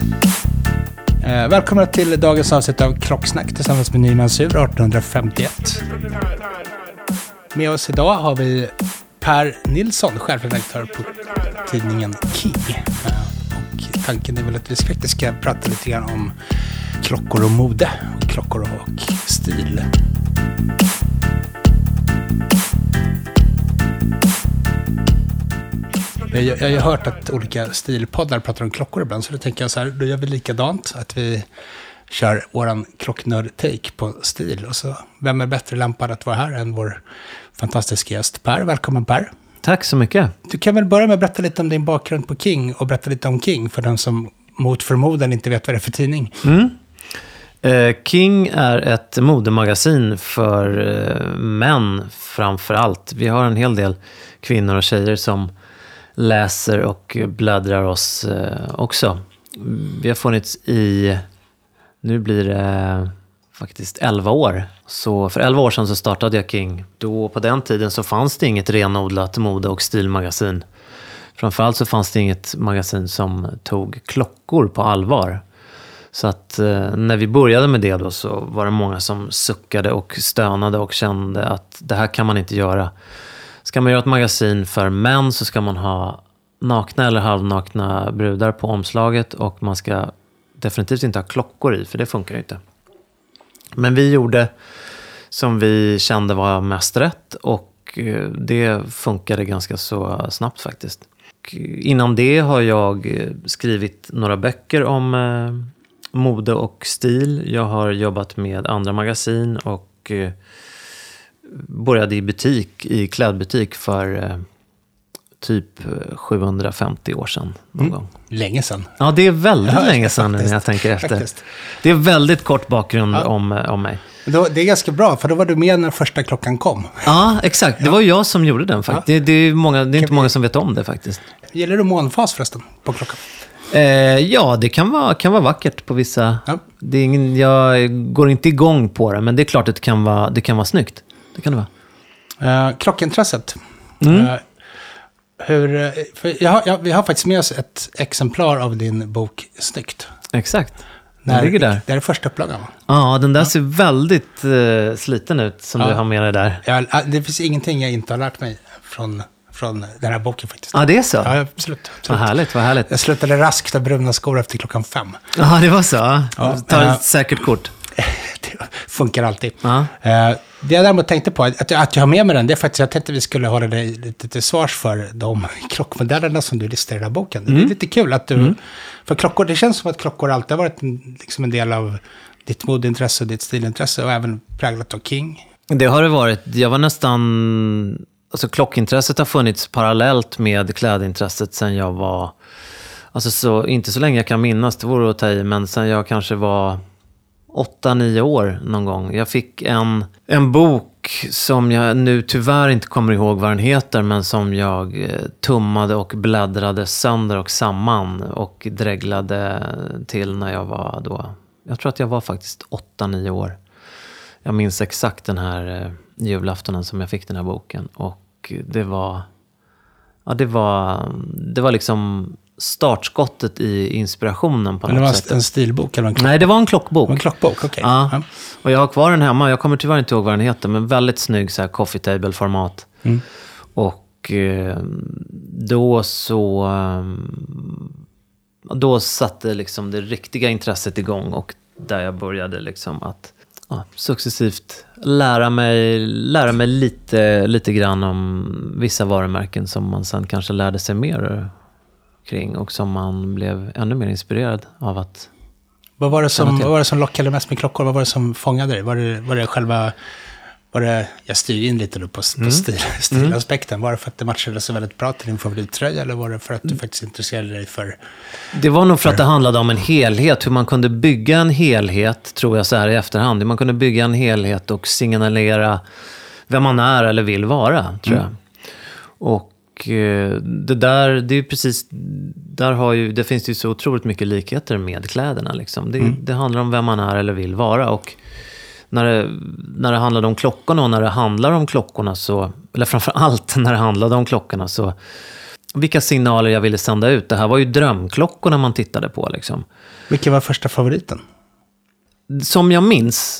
Välkomna till dagens avsnitt av Klocksnack tillsammans med Nyman Sur 1851. Med oss idag har vi Per Nilsson, chefredaktör på tidningen King. Och tanken är väl att vi ska prata lite grann om klockor och mode, och klockor och stil. Jag har ju hört att olika stilpoddar pratar om klockor ibland, så då tänker jag så här, då gör vi likadant, att vi kör våran klocknörd-take på stil. Och så, vem är bättre lämpad att vara här än vår fantastiska gäst Per? Välkommen Per. Tack så mycket. Du kan väl börja med att berätta lite om din bakgrund på King och berätta lite om King för den som mot förmodan inte vet vad det är för tidning. King är ett modemagasin för män framför allt. Vi har en hel del kvinnor och tjejer som läser och bläddrar oss också. Vi har funnits i, nu blir det faktiskt 11 år. Så för 11 år sedan så startade jag King. Då på den tiden så fanns det inget renodlat mode- och stilmagasin. Framförallt så fanns det inget magasin som tog klockor på allvar. Så att när vi började med det då så var det många som suckade och stönade och kände att det här kan man inte göra. Ska man göra ett magasin för män så ska man ha nakna eller halvnakna brudar på omslaget, och man ska definitivt inte ha klockor i, för det funkar ju inte. Men vi gjorde som vi kände var mest rätt, och det funkade ganska så snabbt faktiskt. Och innan det har jag skrivit några böcker om mode och stil. Jag har jobbat med andra magasin och började i klädbutik för typ 750 år sedan någon gång. Länge sedan. Ja, det är väldigt länge sedan när jag tänker efter. Faktiskt. Det är väldigt kort bakgrund om mig. Det är ganska bra, för då var du med när första klockan kom. Ja, exakt. Det var jag som gjorde den faktiskt. Det är inte många som vet om det faktiskt. Gäller du månfas förresten på klockan? Ja, det kan vara vackert på vissa. Ja. Det är jag går inte igång på det, men det är klart att det kan vara snyggt. Det kan det vara. Klockintresset. Vi har faktiskt med oss ett exemplar av din bok Snyggt. Exakt. Den ligger där. Det är första upplagan, va? Ja, den där ser väldigt sliten ut som du har med dig där. Ja, det finns ingenting jag inte har lärt mig från den här boken faktiskt. Ja, det är så? Ja, absolut. Vad härligt. Jag slutade raskt av bruna skor efter klockan 5. Ja, det var så. Ja, ta ett säkert kort. Det funkar alltid. Det jag däremot tänkte på, att jag har med mig den, det är faktiskt, jag tänkte att vi skulle hålla dig lite till svars för de klockmodellerna som du listar i den här boken. Det är lite kul att du, för klockor, det känns som att klockor alltid har varit en del av ditt modeintresse och ditt stilintresse, och även präglat av King. Det har det varit. Jag var nästan, alltså klockintresset har funnits parallellt med klädintresset sen jag var, alltså så, inte så länge jag kan minnas, det vore att ta i, men sen jag kanske var 8-9 år någon gång. Jag fick en bok som jag nu tyvärr inte kommer ihåg vad den heter, men som jag tummade och bläddrade sönder och samman och dreglade till när jag var då. Jag tror att jag var faktiskt 8-9 år. Jag minns exakt den här julaftonen som jag fick den här boken, och det var liksom startskottet i inspirationen på något sätt. Det var en stilbok eller en klockbok? Nej, det var en klockbok. En klockbok, okej. Ja. Och jag har kvar den hemma. Jag kommer tyvärr inte ihåg vad den heter, men väldigt snygg så här coffee table-format. Och då satte liksom det riktiga intresset igång, och där jag började liksom att successivt lära mig lite grann om vissa varumärken som man sen kanske lärde sig mer kring, och som man blev ännu mer inspirerad av att... Vad var det som lockade mest med klockor? Vad var det som fångade dig? Var det jag styr in lite då på stilaspekten. Var det för att det matchade så väldigt bra till din favorittröja, eller var det för att du faktiskt intresserade dig för... Det var nog för att det handlade om en helhet. Hur man kunde bygga en helhet, tror jag så här i efterhand. Hur man kunde bygga en helhet och signalera vem man är eller vill vara, tror jag. Och det är precis, det finns det ju så otroligt mycket likheter med kläderna liksom. Det handlar om vem man är eller vill vara, och när det handlade om klockorna, och när det handlar om klockorna så, eller framför allt när det handlade om klockorna, så vilka signaler jag ville sända ut. Det här var ju drömklockorna man tittade på liksom. Vilken var första favoriten? Som jag minns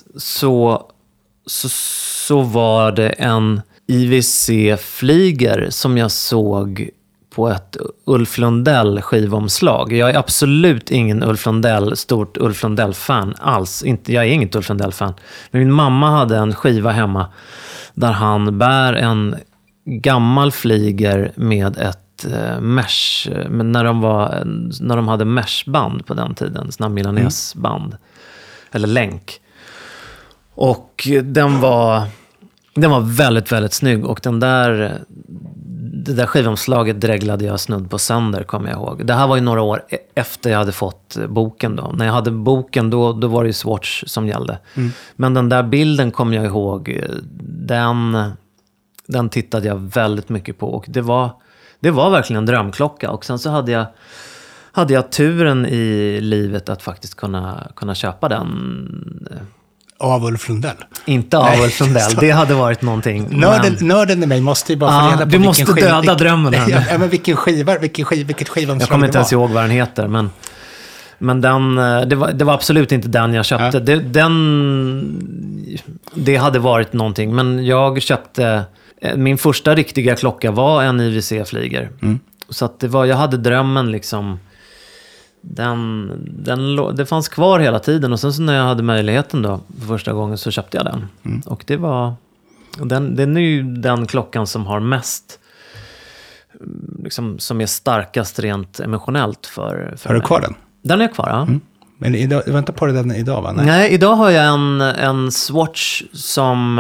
så var det en IWC Flyger som jag såg på ett Ulf Lundell skivomslag. Jag är absolut ingen stort Ulf Lundell-fan alls. Jag är inget Ulf Lundell-fan. Men min mamma hade en skiva hemma där han bär en gammal Flyger med ett mesh. Men när de hade meshband på den tiden. Såna milanesband. Eller länk. Och den var väldigt, väldigt snygg. Och det där skivomslaget dreglade jag snudd på sönder, kommer jag ihåg. Det här var ju några år efter jag hade fått boken då. När jag hade boken då var det ju Swatch som gällde. Men den där bilden kommer jag ihåg. Den tittade jag väldigt mycket på. Och det var verkligen en drömklocka. Och sen så hade jag turen i livet att faktiskt kunna köpa den. Av Ulf Lundell? Inte av Ulf Lundell, det hade varit någonting. Nörden i mig måste ju bara få reda på du måste döda drömmen här. Ja, men vilket skivomslag jag kommer inte ens ihåg vad den heter, men det var absolut inte den jag köpte. Ja. Det hade varit någonting, men jag köpte min första riktiga klocka var en IWC Flyger. Så att jag hade drömmen liksom. Det fanns kvar hela tiden, och sen så när jag hade möjligheten då för första gången så köpte jag den. Och det är ju den klockan som har mest liksom, som är starkast rent emotionellt för Har du kvar den? Den är kvar, ja. Men du väntar på den idag, va? Nej, idag har jag en Swatch som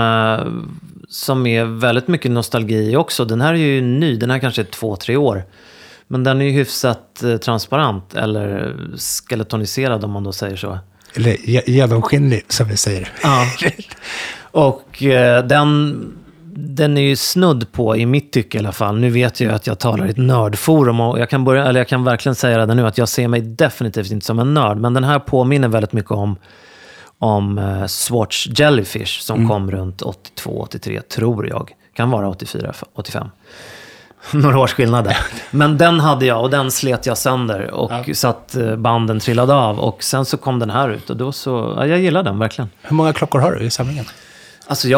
är väldigt mycket nostalgi också. Den här är ju ny, den här kanske är 2-3 år. Men den är ju hyfsat transparent, eller skeletoniserad om man då säger så. Eller genomskinlig, som vi säger. Ja. Och den är ju snudd på, i mitt tycke i alla fall. Nu vet jag att jag talar i ett nördforum, och jag kan verkligen säga det nu, att jag ser mig definitivt inte som en nörd. Men den här påminner väldigt mycket om Swatch Jellyfish som kom runt 82-83, tror jag. Kan vara 84-85. Några års skillnad där. Men den hade jag, och den slet jag sönder, och så att banden trillade av, och sen så kom den här ut, och då så, jag gillar den verkligen. Hur många klockor har du i samlingen? Alltså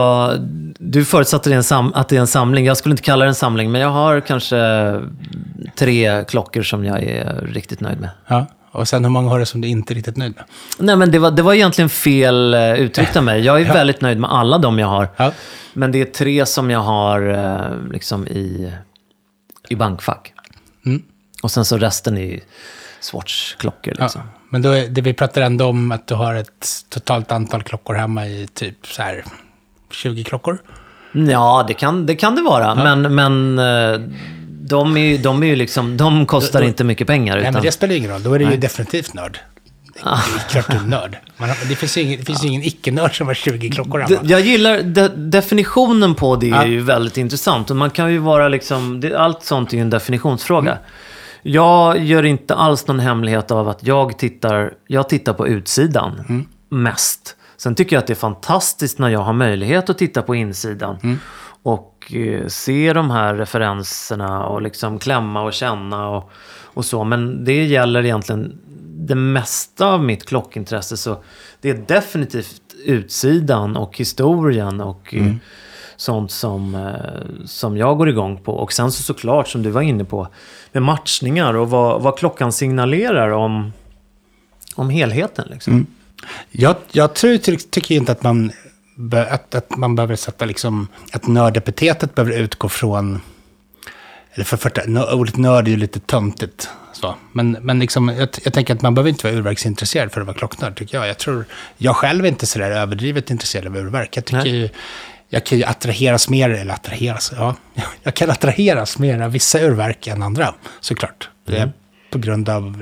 du förutsatte att det är en samling. Jag skulle inte kalla det en samling, men jag har kanske 3 klockor som jag är riktigt nöjd med. Ja. Och sen hur många har du som du inte är riktigt nöjd med? Nej, men det var egentligen fel uttryckt av mig. Jag är väldigt nöjd med alla de jag har. Ja. Men det är 3 som jag har liksom i bankfack. Och sen så resten är Swatch-klockor. Liksom. Ja. Men det vi pratar ändå om att du har ett totalt antal klockor hemma i typ så här 20 klockor? Ja, det kan det vara. Ja. Men de är ju liksom, de kostar inte mycket pengar. Nej, men det spelar ingen roll. Då är det ju definitivt nörd. Det är klart du är nörd. Det finns ju ingen icke-nörd som har 20 klockor hemma. Jag gillar definitionen på det är ju väldigt intressant. Och man kan ju vara liksom, allt sånt är ju en definitionsfråga. Jag gör inte alls någon hemlighet av att jag tittar på utsidan mest. Sen tycker jag att det är fantastiskt när jag har möjlighet att titta på insidan. Och se de här referenserna och liksom klämma och känna och så. Men det gäller egentligen det mesta av mitt klockintresse. Så det är definitivt utsidan och historien och sånt som jag går igång på. Och sen såklart, som du var inne på, med matchningar och vad klockan signalerar om helheten. Liksom. Jag tycker inte att man behöver sätta liksom, att nördepitetet behöver utgå från, eller ordet nörd är ju lite töntigt så. Men liksom, jag tänker att man behöver inte vara urverksintresserad för att vara klocknörd, tycker jag. Jag själv är inte så där överdrivet intresserad av urverk. Jag tycker jag kan ju attraheras mer, jag kan attraheras mer av vissa urverk än andra, såklart. Det är på grund av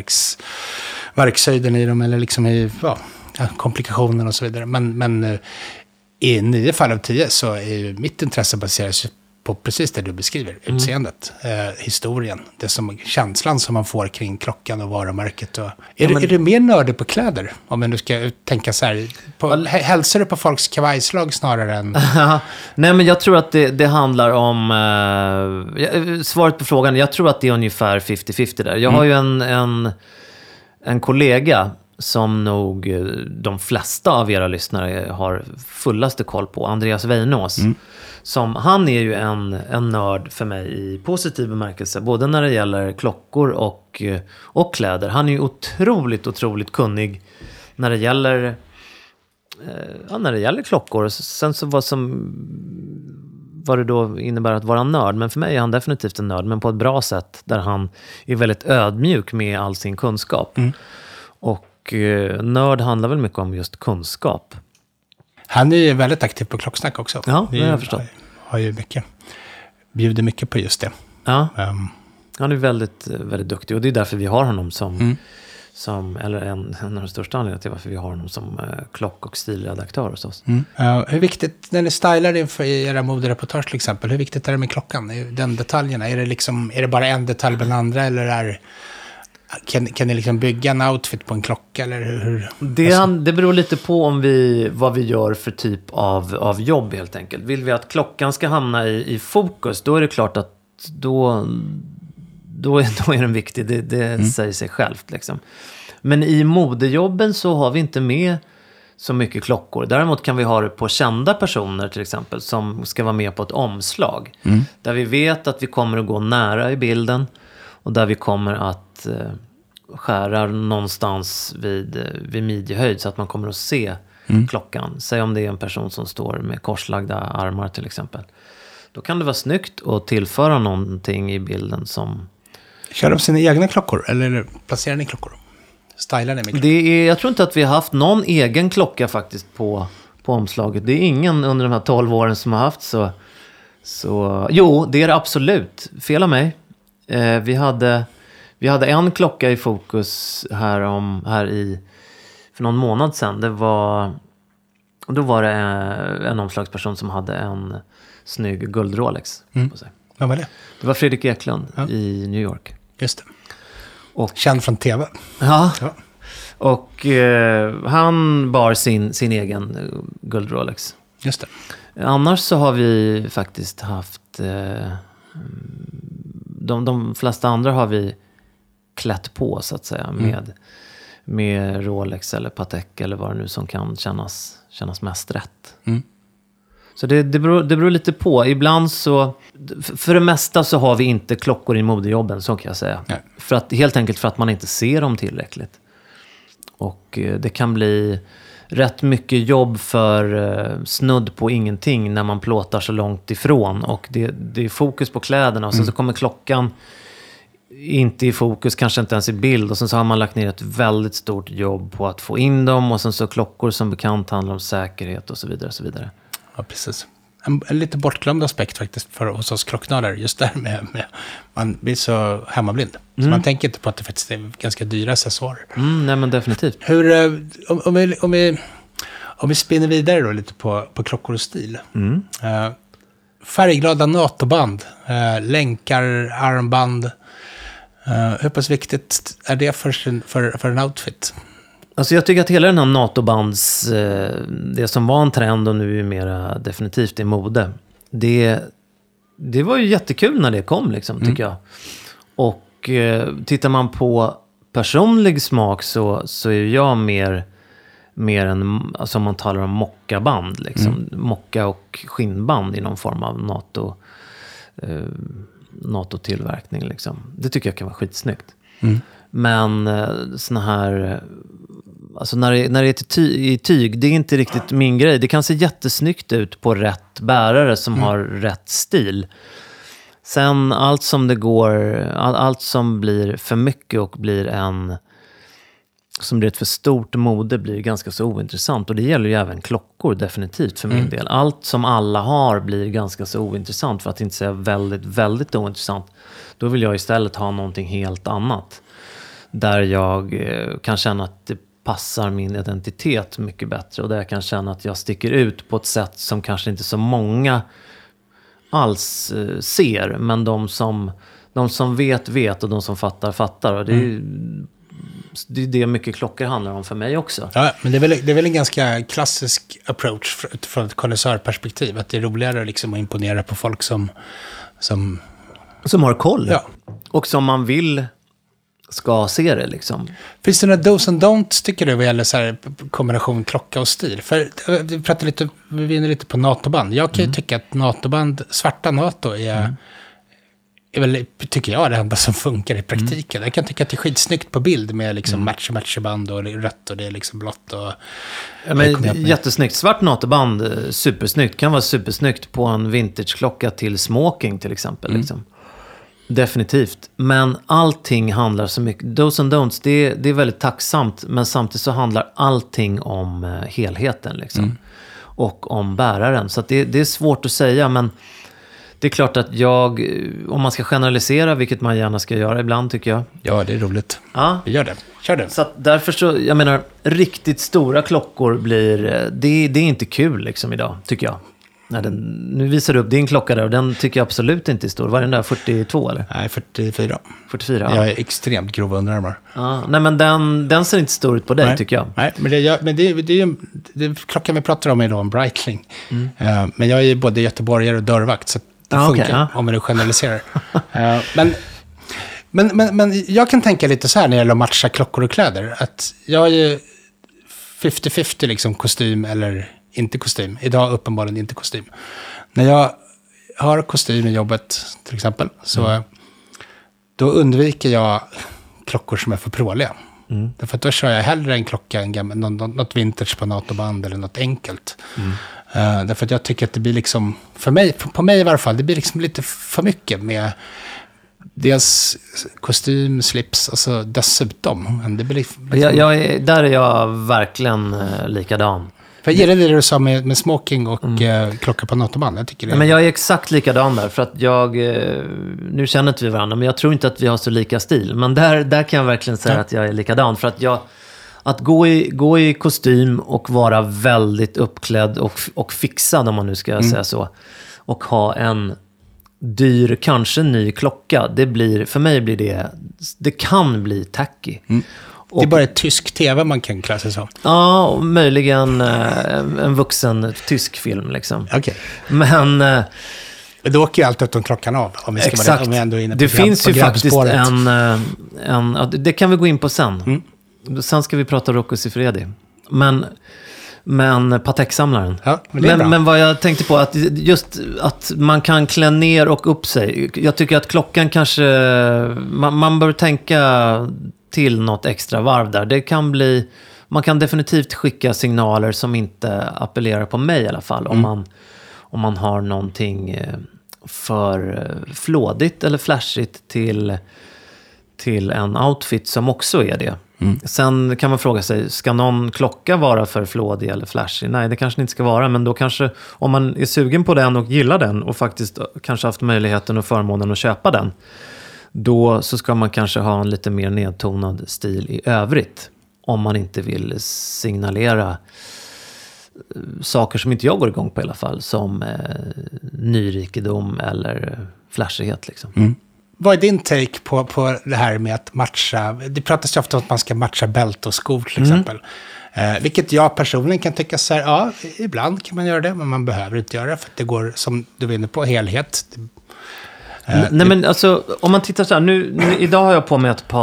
verkshöjden i dem, eller liksom i komplikationer och så vidare. Men i 9 fall av 10 så är ju mitt intresse baseras på precis det du beskriver. Utseendet, historien, känslan som man får kring klockan och varumärket. Är du mer nördig på kläder? Om man nu ska tänka så här, hälsar du på folks kavajslag snarare än... Nej, men jag tror att det handlar om... svaret på frågan, jag tror att det är ungefär 50-50 där. Jag har ju en kollega som nog de flesta av era lyssnare har fullaste koll på, Andreas Weinås. Han är ju en nörd för mig i positiv bemärkelse, både när det gäller klockor och kläder. Han är ju otroligt kunnig när det gäller klockor. Sen så vad det då innebär att vara nörd. Men för mig är han definitivt en nörd, men på ett bra sätt där han är väldigt ödmjuk med all sin kunskap. Och nörd handlar väl mycket om just kunskap. Han är ju väldigt aktiv på Klocksnack också. Ja, det har jag förstått. Har ju bjuder mycket på just det. Ja, han är väldigt, väldigt duktig. Och det är därför vi har honom eller en av de största anledningarna till varför vi har honom som klock- och stilredaktör hos oss. Hur viktigt, när ni stylar inför era modereportage till exempel, hur viktigt är det med klockan? Den detaljerna, är det bara en detalj bland andra, eller kan ni liksom bygga en outfit på en klocka, eller hur? Det beror lite på vad vi gör för typ av jobb, helt enkelt. Vill vi att klockan ska hamna i fokus, då är det klart att då är den viktig. Det säger sig självt liksom. Men i modejobben så har vi inte med så mycket klockor. Däremot kan vi ha det på kända personer till exempel, som ska vara med på ett omslag. Där vi vet att vi kommer att gå nära i bilden, och där vi kommer att skära någonstans vid midjehöjd, så att man kommer att se klockan. Säg om det är en person som står med korslagda armar till exempel. Då kan det vara snyggt att tillföra någonting i bilden som... Kör de sina egna klockor, eller placerar ni klockor? Stylar ni med klockor? Jag tror inte att vi har haft någon egen klocka faktiskt på omslaget. Det är ingen under de här 12 åren som har haft så... Jo, det är det absolut. Fel av mig. Vi hade en klocka i fokus för någon månad sedan. Då var det en omslagsperson som hade en snygg guldrolex på sig. Vad var det? Det var Fredrik Eklund i New York. Just det. Och känd från tv. Ja. Och han bar sin egen guldrolex. Just det. Annars så har vi faktiskt haft... De flesta andra har vi klätt på, så att säga, med Rolex eller Patek eller vad det nu som kan kännas mest rätt. Så det beror lite på. Ibland så, för det mesta så har vi inte klockor i modejobben, så kan jag säga. Nej. Helt enkelt för att man inte ser dem tillräckligt. Och det kan bli rätt mycket jobb för snudd på ingenting när man plåtar så långt ifrån. Och det är fokus på kläderna, och sen så kommer klockan inte i fokus, kanske inte ens i bild, och sen så har man lagt ner ett väldigt stort jobb på att få in dem, och sen så klockor som bekant handlar om säkerhet och så vidare och så vidare. Ja, precis. En lite bortglömd aspekt faktiskt hos oss klocknördar, just där med man blir så hemmablind. Så man tänker inte på att det faktiskt är ganska dyra accessoarer. Nej, men definitivt. Om vi spinner vidare då lite på klockor och stil. Färgglada NATO-band, länkar, armband. Hur pass viktigt är det för en outfit? Alltså jag tycker att hela den här NATO-bands, det som var en trend och nu är mer definitivt i mode, det var ju jättekul när det kom liksom, tycker jag. Och tittar man på personlig smak så är jag mer än, alltså man talar om mockaband liksom, mocka och skinnband i någon form av NATO-tillverkning liksom. Det tycker jag kan vara skitsnyggt. Men såna här, alltså när det är i tyg, det är inte riktigt min grej. Det kan se jättesnyggt ut på rätt bärare som har rätt stil. Sen allt som blir för mycket och som blir ett för stort mode blir ganska så ointressant. Och det gäller ju även klockor definitivt för min del. Allt som alla har blir ganska så ointressant, för att inte säga väldigt, väldigt ointressant. Då vill jag istället ha någonting helt annat. Där jag kan känna att det passar min identitet mycket bättre. Och där jag kan känna att jag sticker ut på ett sätt som kanske inte så många alls ser, men de som vet och de som fattar. Och det är det mycket klockor handlar om för mig också. Ja, men det är väl en ganska klassisk approach från ett konnässörperspektiv. Att det är roligare liksom att imponera på folk som har koll. Ja. Och som man vill ska se det liksom. Finns det några dos and don'ts tycker du vad gäller så här kombination klocka och stil? För vi vinner lite på NATO-band. Jag kan ju tycka att NATO-band, svarta NATO är väl, tycker jag, det enda som funkar i praktiken. Jag kan tycka att det är skitsnyggt på bild med liksom matchaband och det är rött och det är liksom blått. Och ja, men jättesnyggt. Svart NATO-band, supersnyggt. Kan vara supersnyggt på en vintageklocka till smoking till exempel. Liksom. Definitivt. Men allting handlar så mycket. Dos and don'ts, det är väldigt tacksamt. Men samtidigt så handlar allting om helheten. Liksom. Och om bäraren. Så att det är svårt att säga. Men det är klart att om man ska generalisera, vilket man gärna ska göra ibland tycker jag. Ja, det är roligt. Ja. Vi gör det. Kör det. Så att därför så, jag menar, riktigt stora klockor blir, det är inte kul liksom idag, tycker jag. Nu visar du upp din klocka där och den tycker jag absolut inte är stor. Var den där 42 eller? Nej, 44. 44, ja. Jag är extremt grov underarmar. Ja, nej men den ser inte stor ut på dig tycker jag. Nej, men det klockan vi pratar om är då en Breitling. Men jag är både göteborgare och dörrvakt så det funkar om man generaliserar. Men jag kan tänka lite så här när det gäller att matcha klockor och kläder. Att jag är ju 50-50 liksom kostym eller inte kostym. Idag uppenbarligen inte kostym. När jag har kostym i jobbet till exempel så då undviker jag klockor som är för pråliga. Därför att då kör jag hellre en klocka än något vintage på NATO-band eller något enkelt. Därför att jag tycker att det blir liksom, på mig i varje fall, det blir liksom lite för mycket med dels kostym, slips, alltså dessutom. Det blir liksom... där är jag verkligen likadan. För är det du sa med smoking och klocka på NATO-band? Jag tycker det. Men jag är exakt likadan där, för att nu känner inte vi varandra, men jag tror inte att vi har så lika stil. Men där kan jag verkligen säga att jag är likadan, för att att gå i kostym och vara väldigt uppklädd och fixad, om man nu ska säga så, och ha en dyr, kanske ny klocka, för mig blir det kan bli tacky. Det är bara ett tysk tv man kan klä sig som. Ja, och möjligen en vuxen tysk film liksom. Okay. Men då åker ju allt utom klockan av. Om vi ska exakt. Om vi ändå är inne på det finns ju faktiskt det kan vi gå in på sen. Sen ska vi prata Rocco Siffredi. Men Patek-samlaren. Ja, men vad jag tänkte på, att just att man kan klä ner och upp sig. Jag tycker att klockan kanske, man bör tänka till något extra varv där. Det kan bli, man kan definitivt skicka signaler som inte appellerar på mig i alla fall. Om man har någonting för flådigt eller flashigt till en outfit som också är det. Sen kan man fråga sig, ska någon klocka vara för flådig eller flashig? Nej, det kanske inte ska vara, men då kanske, om man är sugen på den och gillar den och faktiskt kanske haft möjligheten och förmånen att köpa den, då så ska man kanske ha en lite mer nedtonad stil i övrigt, om man inte vill signalera saker som inte jag går igång på i alla fall, som nyrikedom eller flashighet liksom. Vad är din take på det här med att matcha? Det pratas ju ofta om att man ska matcha bälte och skor till exempel. Vilket jag personligen kan tycka så här, ja, ibland kan man göra det, men man behöver inte göra det, för att det går, som du var inne på, helhet. Nej, men alltså, om man tittar så här, nu idag har jag på mig ett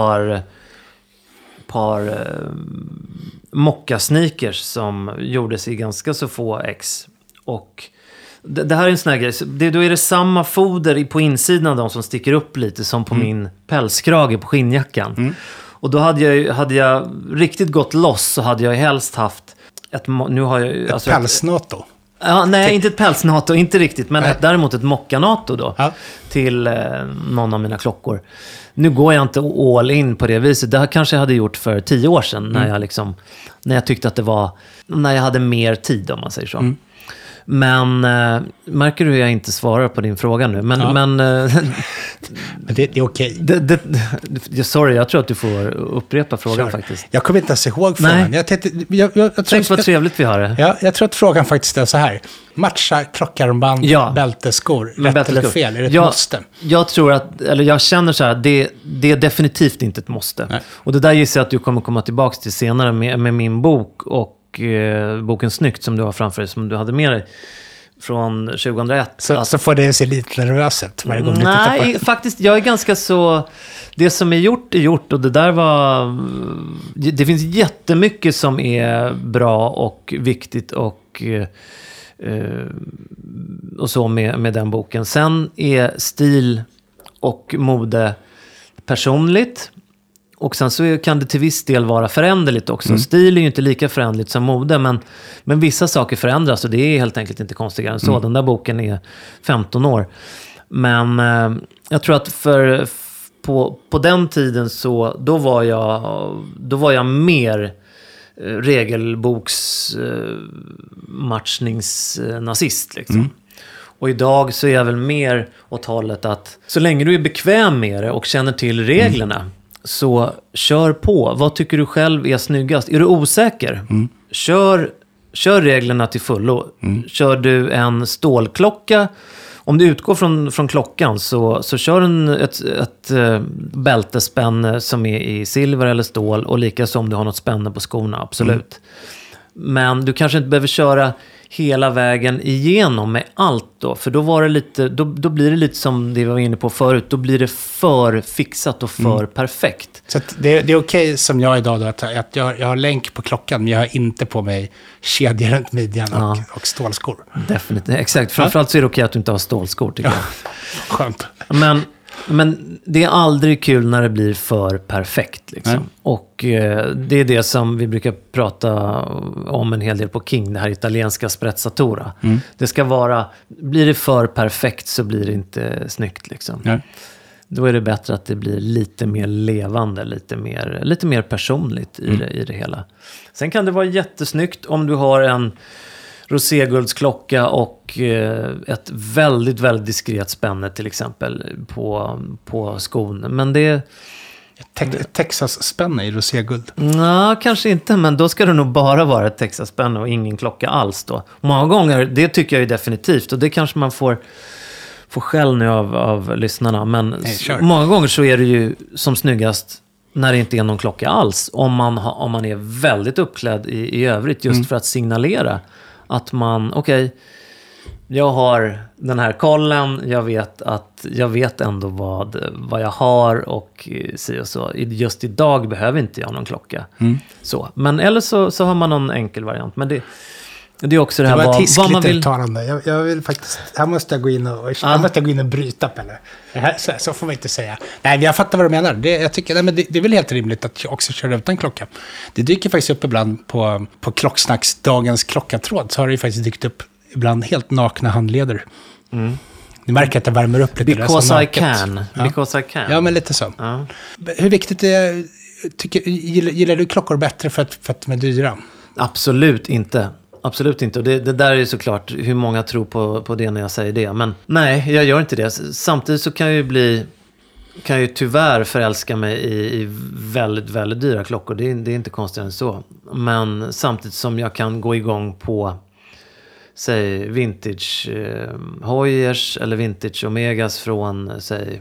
par mocka-sneakers som gjordes i ganska så få ex. Och det här är en sån här grej. Då är det samma foder på insidan av dem som sticker upp lite som på min pälskrage på skinnjackan. Och då hade jag riktigt gått loss, så hade jag helst haft ett pälsnato. Ja, nej, inte ett pälsnato, inte riktigt, men däremot ett mockanato då till någon av mina klockor. Nu går jag inte all in på det viset. Det här kanske jag hade gjort för 10 år sedan när jag tyckte att det var, när jag hade mer tid, om man säger så. Men märker du hur jag inte svarar på din fråga nu? Men det är okej. Sorry, jag tror att du får upprepa frågan faktiskt. Jag kommer inte ens ihåg frågan. Nej. Jag Tänk vad trevligt vi har det. Ja, jag tror att frågan faktiskt är så här. Matcha klockarmband, bälteskor, rätt eller fel? Är det ett måste? Jag tror att, eller jag känner så här, det är definitivt inte ett måste. Nej. Och det där gissar jag att du kommer komma tillbaka till senare med min bok och boken Snyggt som du har framför dig, som du hade med dig från 2001. Så får det se lite nervöst ut varje gång. Nej, faktiskt, jag är ganska så... Det som är gjort och det där var... Det finns jättemycket som är bra och viktigt och så med den boken. Sen är stil och mode personligt. Och sen så kan det till viss del vara föränderligt också. Stil är ju inte lika föränderligt som mode, men vissa saker förändras och det är helt enkelt inte konstigare än så. Den där boken är 15 år. Men jag tror att på den tiden så då var jag mer regelboksmatchningsnazist liksom. Och idag så är jag väl mer åt hållet att så länge du är bekväm med det och känner till reglerna så kör på. Vad tycker du själv är snyggast? Är du osäker? Kör reglerna till fullo. Kör du en stålklocka, om du utgår från klockan så kör ett bältespänne som är i silver eller stål och likaså om du har något spänne på skorna, absolut. Men du kanske inte behöver köra hela vägen igenom med allt då. För då var det lite, då blir det lite som det vi var inne på förut. Då blir det för fixat och för perfekt. Så att det är okej som jag idag då, att jag har länk på klockan, men jag har inte på mig kedjor runt midjan och stålskor. Definitivt, exakt. Framförallt så är det okej att du inte har stålskor tycker jag. Skönt. Men det är aldrig kul när det blir för perfekt liksom. Nej. Och det är det som vi brukar prata om en hel del på King, det här italienska sprezzatura. Det ska vara, blir det för perfekt så blir det inte snyggt liksom. Nej. Då är det bättre att det blir lite mer levande, lite mer personligt i det hela. Sen kan det vara jättesnyggt om du har en roséguldsklocka och ett väldigt, väldigt diskret spänne till exempel på skon. Men det... Texas-spänne i roséguld? Nej, kanske inte, men då ska det nog bara vara ett Texas-spänne och ingen klocka alls då. Många gånger, det tycker jag ju definitivt, och det kanske man får skäll nu av lyssnarna, men många gånger så är det ju som snyggast när det inte är någon klocka alls, om man är väldigt uppklädd i övrigt, just för att signalera att man, okej, jag har den här kollen, jag vet ändå vad jag har och så. Just idag behöver inte jag någon klocka. Så. Men eller så har man någon enkel variant. Men det är också det här vad man vill. Jag vill faktiskt, här måste jag gå in och bryta på det. Så får man inte säga. Nej, jag fattar vad du menar. Jag tycker, det är väl helt rimligt att jag också kör utan klocka. Det dyker faktiskt upp ibland på Klocksnacks dagens klockatråd, så har det ju faktiskt dykt upp ibland helt nakna handleder. Ni märker att det värmer upp lite. Because I can. Ja, men lite så. Hur viktigt är, gillar du klockor bättre för att de är dyra? Absolut inte. Absolut inte. Och det där är ju såklart hur många tror på det när jag säger det. Men nej, jag gör inte det. Samtidigt så kan jag ju tyvärr förälska mig i väldigt, väldigt dyra klockor. Det är inte konstigt än så. Men samtidigt som jag kan gå igång på, säg, vintage Heuers eller vintage Omegas från, säg,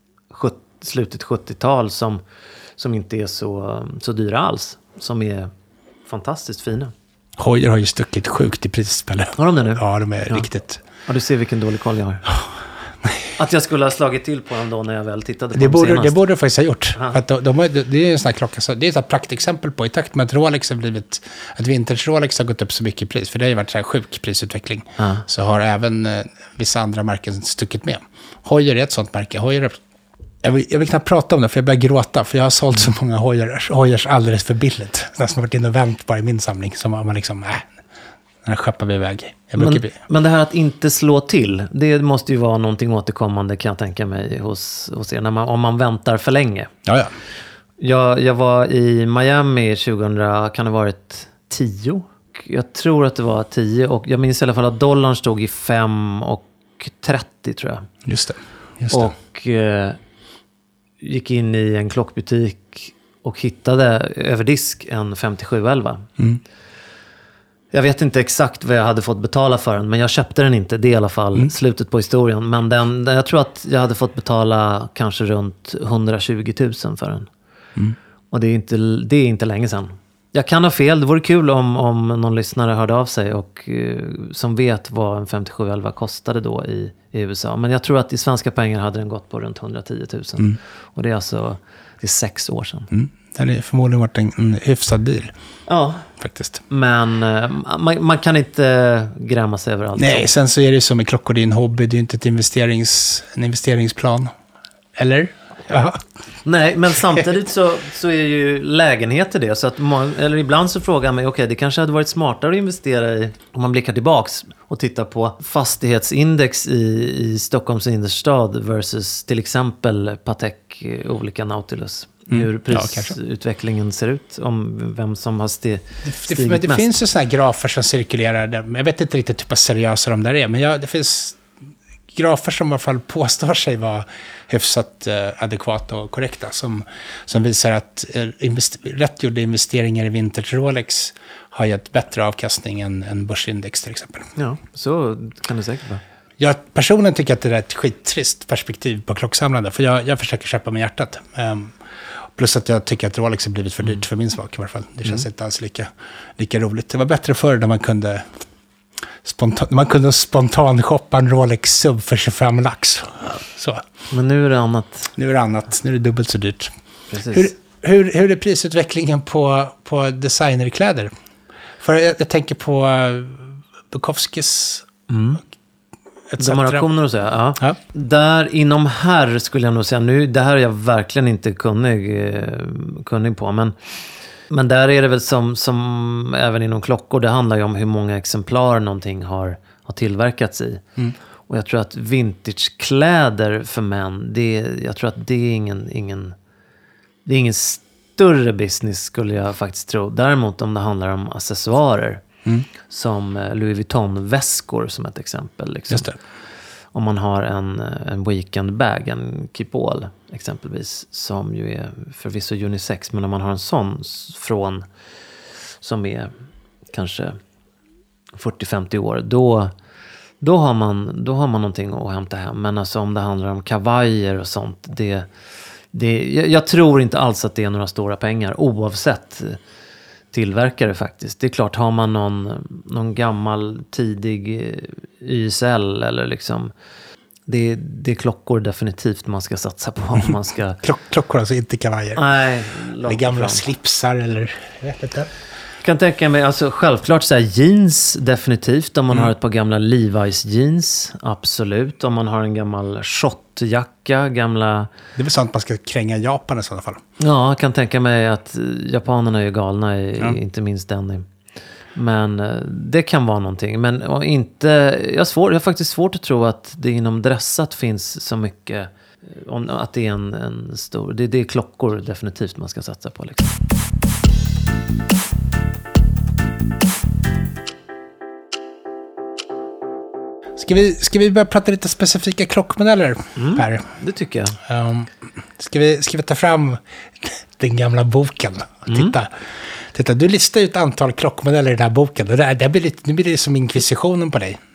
slutet 70-tal som inte är så dyra alls. Som är fantastiskt fina. Heuer har ju stuckit sjukt i prisspelet. Har de det nu? Ja, de är riktigt... Ja, du ser vilken dålig koll jag har. Att jag skulle ha slagit till på dem då när jag väl tittade på dem senast. Det borde du faktiskt ha gjort. För att det är en sån här klocka. Så det är ett praktexempel på, i takt med att Rolex har blivit... Att vintage Rolex har gått upp så mycket i pris. För det har ju varit så här sjuk prisutveckling. Så har även vissa andra märken stuckit med. Heuer är ett sånt märke. Heuer... Jag vill knappt prata om det, för jag börjar gråta. För jag har sålt så många Heuers alldeles för billigt. Det som har varit in och vänt bara i min samling. Som man liksom, den här skeppar vi iväg. Men det här att inte slå till, det måste ju vara någonting återkommande, kan jag tänka mig, hos er. Om man väntar för länge. Ja. Jag var i Miami 2000, kan det ha varit 10 jag tror att det var 10 och jag minns i alla fall att dollarn stod i 5,30 tror jag. Just det. Och gick in i en klockbutik och hittade över disk en 5711. Jag vet inte exakt vad jag hade fått betala för den, men jag köpte den inte. Det är i alla fall slutet på historien. Men jag tror att jag hade fått betala kanske runt 120 000 för den. Och det är inte länge sedan. Jag kan ha fel. Det vore kul om någon lyssnare hörde av sig och som vet vad en 5711 kostade då i USA. Men jag tror att i svenska pengar hade den gått på runt 110 000. Och det är alltså 6 år sedan. Det hade förmodligen varit en hyfsad deal. Ja, faktiskt. Men man kan inte gräma sig över allt. Nej, sen så är det som med klockor, det är en hobby, det är inte en investeringsplan. Eller? Ja. Nej, men samtidigt så är ju lägenheter det. Så att eller ibland så frågar man mig, det kanske hade varit smartare att investera i, om man blickar tillbaks och tittar på fastighetsindex i Stockholms innerstad versus till exempel Patek, olika Nautilus. Hur prisutvecklingen ser ut, om vem som har stigit men det mest. finns ju såna här grafer som cirkulerar där. Jag vet inte riktigt hur seriösa de där är, men det finns grafer som i alla fall påstår sig vara hyfsat adekvata och korrekta, som visar att rätt gjorda investeringar i vintage Rolex har gett bättre avkastning än börsindex till exempel. Ja, så kan det säkert vara. Jag personligen tycker att det är ett skittrist perspektiv på klocksamlande, för jag försöker köpa med hjärtat. Plus att jag tycker att Rolex har blivit för dyrt för min smak i alla fall. Det känns inte alls lika roligt. Det var bättre förr när man kunde spontan shoppa en Rolex sub för 25 lax. Så. Men nu är det annat. Nu är det dubbelt så dyrt. Precis. Hur är prisutvecklingen på designerkläder? För jag tänker på Bukowskis de har auktioner och så, ja. Där inom här skulle jag nog säga, nu, det här är jag verkligen inte kunnig på, men där är det väl som även inom klockor, det handlar ju om hur många exemplar någonting har tillverkats i. Och jag tror att vintagekläder för män, jag tror att det är ingen större business, skulle jag faktiskt tro. Däremot om det handlar om accessoarer, som Louis Vuitton-väskor som ett exempel. Liksom. Just det. Om man har en weekend bag, en Kipol exempelvis, som ju är förvisso unisex, men om man har en sån som är kanske 40-50 år, då har man någonting att hämta hem. Men alltså om det handlar om kavajer och sånt, jag tror inte alls att det är några stora pengar, oavsett tillverkare faktiskt. Det är klart, har man någon gammal tidig YSL eller liksom, det är klockor definitivt man ska satsa på om man ska... Klockor, alltså inte kavajer. Nej. Eller gamla slipsar eller... Jag vet inte. Kan tänka mig, alltså självklart så här, jeans definitivt, om man har ett par gamla Levi's jeans, absolut. Om man har en gammal shotjacka, gamla... Det är väl sånt man ska kränga Japan i sådana fall. Ja, jag kan tänka mig att japanerna är ju galna inte minst denim. Men det kan vara någonting. Men inte, jag har faktiskt svårt att tro att det inom dressat finns så mycket, att det är en stor... Det är klockor definitivt man ska satsa på liksom. Ska vi börja prata lite specifika klockmodeller, Per? Det tycker jag. Ska vi ta fram den gamla boken? Titta, du listar ut ett antal klockmodeller i den här boken. Och nu blir det som inkvisitionen på dig.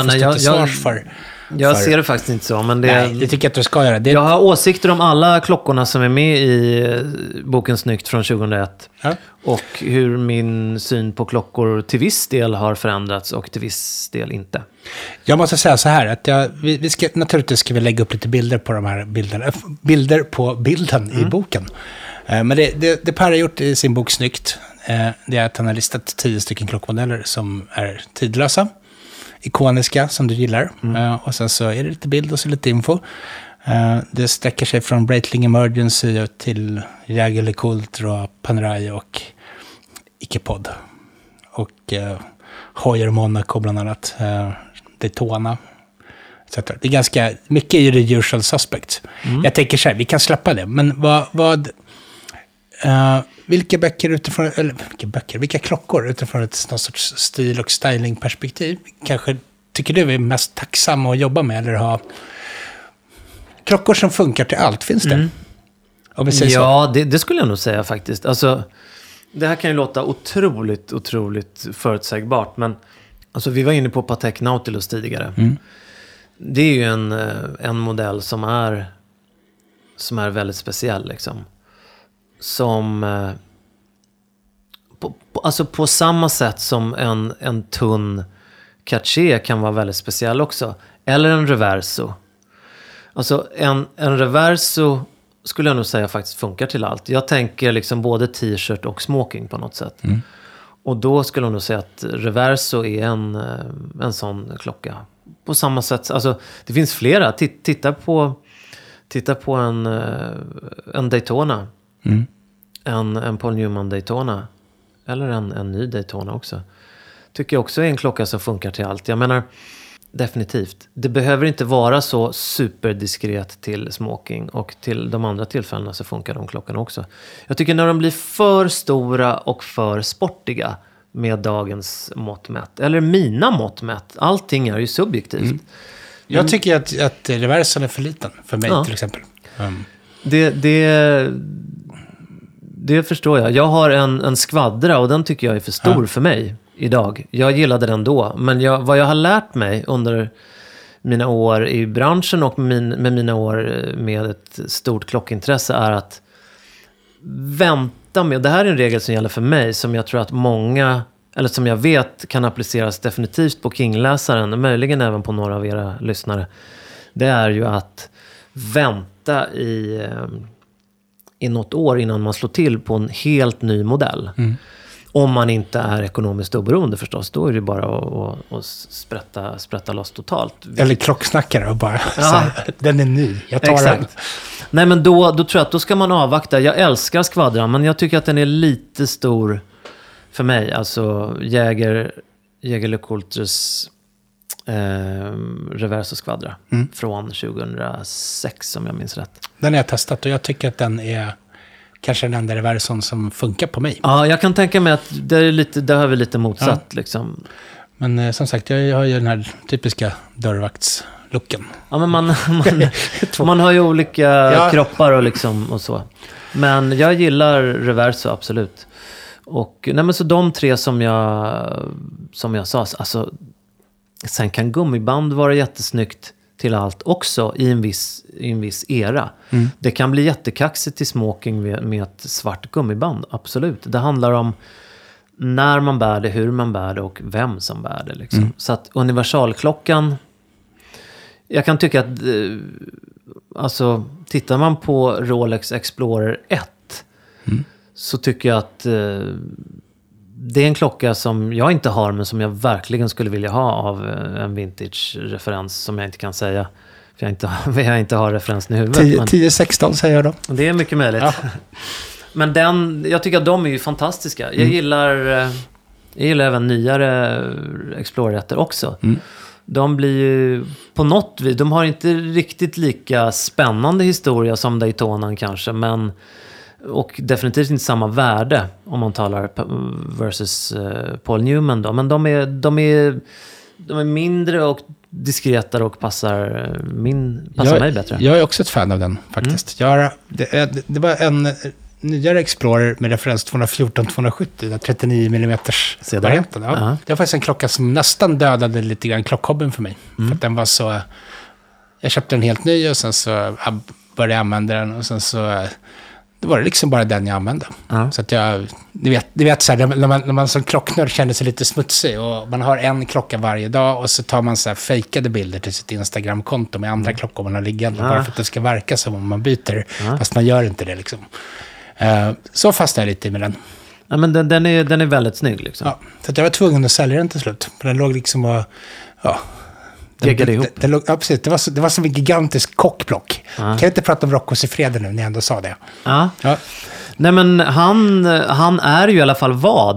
Jag ser det faktiskt inte så. Men det tycker jag att du ska göra. Jag har åsikter om alla klockorna som är med i boken Snyggt från 2001. Ja. Och hur min syn på klockor till viss del har förändrats och till viss del inte. Jag måste säga så här, att naturligtvis ska vi lägga upp lite bilder på de här bilderna. Bilder på bilden i boken. Men det Per har gjort i sin bok Snyggt, det är att han har listat 10 stycken klockmodeller som är tidlösa, ikoniska, som du gillar. Och sen så är det lite bild och så lite info. Det sträcker sig från Breitling Emergency till Jaeger-LeCoultre, Panerai och Ikepod. Och Heuer Monaco bland annat. Daytona. etc. Det är ganska mycket i the usual suspect. Jag tänker så här, vi kan släppa det. Men vad Vilka klockor utifrån ett någon sorts stil- och stylingperspektiv kanske tycker du är mest tacksamma att jobba med eller ha klockor som funkar till allt, finns det? Om vi säger så. Det skulle jag nog säga faktiskt. Alltså, det här kan ju låta otroligt förutsägbart, men alltså, vi var inne på Patek Nautilus tidigare. Det är ju en modell som är väldigt speciell liksom. Som alltså på samma sätt som en tunn Cartier kan vara väldigt speciell också. Eller en Reverso. Alltså en Reverso skulle jag nog säga faktiskt funkar till allt. Jag tänker liksom både t-shirt och smoking på något sätt. Och då skulle jag nog säga att Reverso är en sån klocka. På samma sätt, alltså det finns flera. Titta på en Daytona. En Paul Newman Daytona. Eller en ny Daytona också. Tycker jag också är en klocka som funkar till allt. Jag menar, definitivt. Det behöver inte vara så superdiskret till smoking. Och till de andra tillfällena så funkar de klockorna också. Jag tycker när de blir för stora och för sportiga med dagens mått mätt. Eller mina mått mätt. Allting är ju subjektivt. Jag tycker att reversen är för liten för mig till exempel. Det förstår jag. Jag har en skvadra och den tycker jag är för stor för mig idag. Jag gillade den då. Men vad jag har lärt mig under mina år i branschen och med mina år med ett stort klockintresse är att vänta med. Det här är en regel som gäller för mig som jag tror att många, eller som jag vet kan appliceras definitivt på King-läsaren och möjligen även på några av era lyssnare. Det är ju att vänta i något år innan man slår till på en helt ny modell. Om man inte är ekonomiskt oberoende förstås. Då är det bara att sprätta loss totalt. Eller klocksnackare och bara den är ny, jag tar den. Nej, men då tror jag att då ska man avvakta. Jag älskar skvadran, men jag tycker att den är lite stor för mig. Alltså Jägerle-Coultres Reverso skvadra från 2006 om jag minns rätt. Den har jag testat och jag tycker att den är kanske den enda Reverson som funkar på mig. Ja, jag kan tänka mig att det har vi lite motsatt liksom. Men som sagt, jag har ju den här typiska dörrvaktslooken. Ja, men man har ju olika kroppar och liksom och så. Men jag gillar Reverso absolut. Och nej, men så de tre som jag sa, alltså sen kan gummiband vara jättesnyggt till allt också i en viss era. Det kan bli jättekaxigt till smoking med ett svart gummiband, absolut. Det handlar om när man bär det, hur man bär det och vem som bär det liksom. Så att universalklockan, jag kan tycka att alltså tittar man på Rolex Explorer 1 så tycker jag att det är en klocka som jag inte har men som jag verkligen skulle vilja ha av en vintage-referens som jag inte kan säga. För jag inte har referensen i huvudet. 10-16 säger jag då. Det är mycket möjligt. Ja. Men jag tycker att de är ju fantastiska. Jag gillar även nyare Explorer-rätter också. De blir ju på något vis, de har inte riktigt lika spännande historia som Daytonan kanske, men och definitivt inte samma värde om man talar versus Paul Newman då. Men de är mindre och diskretare och passar mig bättre. Jag är också ett fan av den faktiskt. Det var en nyare Explorer med referens 214-270, den 39 mm varianten. Ja. Det var faktiskt en klocka som nästan dödade lite grann klockhobbyn för mig. För att den var så... Jag köpte den helt ny och sen så började jag använda den och sen så... Det var liksom bara den jag använde. Så att du vet så här, när man som klocknörd känner sig lite smutsig och man har en klocka varje dag och så tar man så här fejkade bilder till sitt Instagram-konto med andra klockor man har liggande bara för att det ska verka som om man byter, fast man gör inte det liksom. Så fastnar jag lite med den. Ja, men den är väldigt snygg liksom. Ja, så att jag var tvungen att sälja den till slut. För den låg liksom och... Ja, precis. Det var som en gigantisk kockblock. Kan jag inte prata om Roccos i freden nu när jag ändå sa det? Ja. Nej, men han är ju i alla fall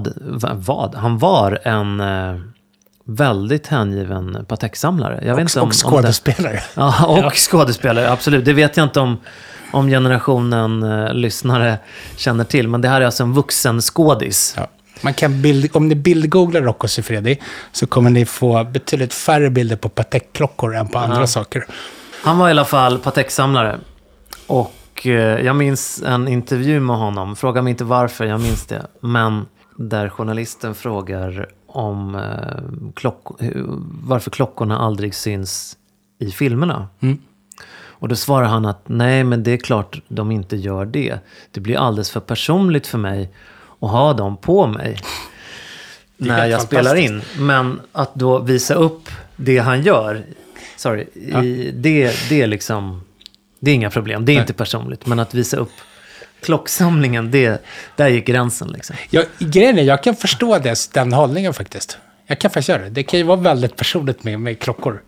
han var en väldigt hängiven Patek-samlare. Jag vet inte om skådespelare. Och skådespelare, absolut. Det vet jag inte om om generationen lyssnare känner till. Men det här är alltså en vuxen skådis. Ja. Man kan om ni bildgooglar Rocco Siffredi så kommer ni få betydligt färre bilder på Patek-klockor än på andra saker. Han var i alla fall Patek-samlare. Och jag minns en intervju med honom. Fråga mig inte varför, jag minns det. Men där journalisten frågar om varför klockorna aldrig syns i filmerna. Och då svarar han att nej, men det är klart de inte gör det. Det blir alldeles för personligt för mig att ha dem på mig när jag spelar in. Men att då visa upp det han gör, det är liksom, det är inga problem. Det är inte personligt. Men att visa upp klocksamlingen, där gick gränsen liksom. Grejen är, jag kan förstå den hållningen faktiskt. Jag kan faktiskt göra det. Det kan ju vara väldigt personligt med klockor.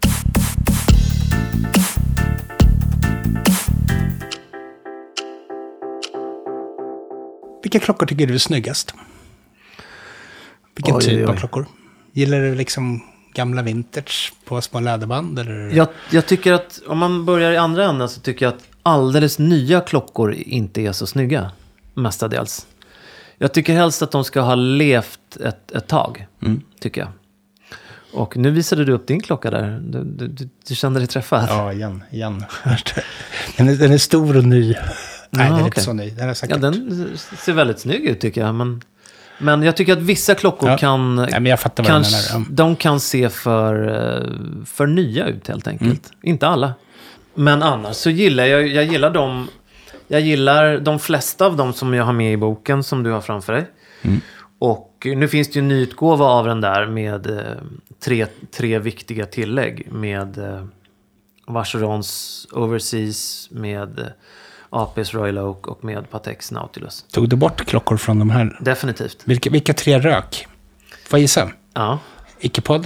Vilka klockor tycker du är snyggast? Vilken typ av klockor? Gillar du liksom gamla vintage på små läderband? Eller? Jag tycker att om man börjar i andra änden så tycker jag att alldeles nya klockor inte är så snygga. Mestadels. Jag tycker helst att de ska ha levt ett tag. Tycker jag. Och nu visade du upp din klocka där. Du kände dig träffad. Ja, igen. Den är stor och ny. Nej, den är inte så ny. Den är säkert... den ser väldigt snygg ut tycker jag. Men jag tycker att vissa klockor kan... Nej, men jag fattar vad de kan se för nya ut helt enkelt. Inte alla. Men annars så gillar jag gillar dem. Jag gillar de flesta av dem som jag har med i boken som du har framför dig. Och nu finns det ju en nyutgåva av den där med tre viktiga tillägg. Med Vacherons Overseas, med AP's Royal Oak och med Pateks Nautilus. Tog du bort klockor från de här? Definitivt. Vilka 3 rök? Får jag gissa? Ja. Icke-podd?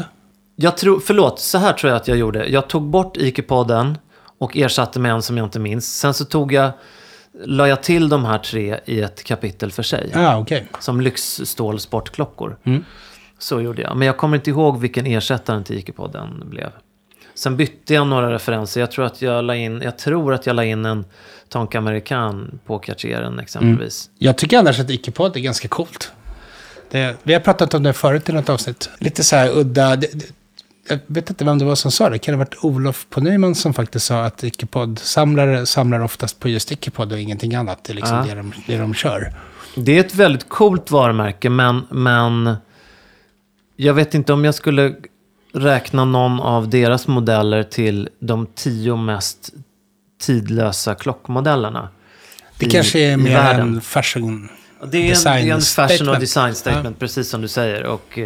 Så här tror jag att jag gjorde. Jag tog bort Icke-podden och ersatte med en som jag inte minns. Sen så la jag till de här 3 i ett kapitel för sig. Okay. Som lyxstålsportklockor. Så gjorde jag. Men jag kommer inte ihåg vilken ersättaren till Icke-podden blev. Sen bytte jag några referenser. Jag tror att jag la in en Tonka American på Cartieren exempelvis. Jag tycker annars att Icke-podd är ganska coolt. Vi har pratat om det förut i något avsnitt. Lite så här udda... Jag vet inte vem det var som sa det. Kan det ha varit Olof på Nyman som faktiskt sa att Icke-podd samlar oftast på just Icke-podd och ingenting annat. Det är liksom det de kör. Det är ett väldigt coolt varumärke, men jag vet inte om jag skulle räkna någon av deras modeller till de 10 mest tidlösa klockmodellerna. Det kanske är mer en fashion det är en fashion och design statement, precis som du säger. Och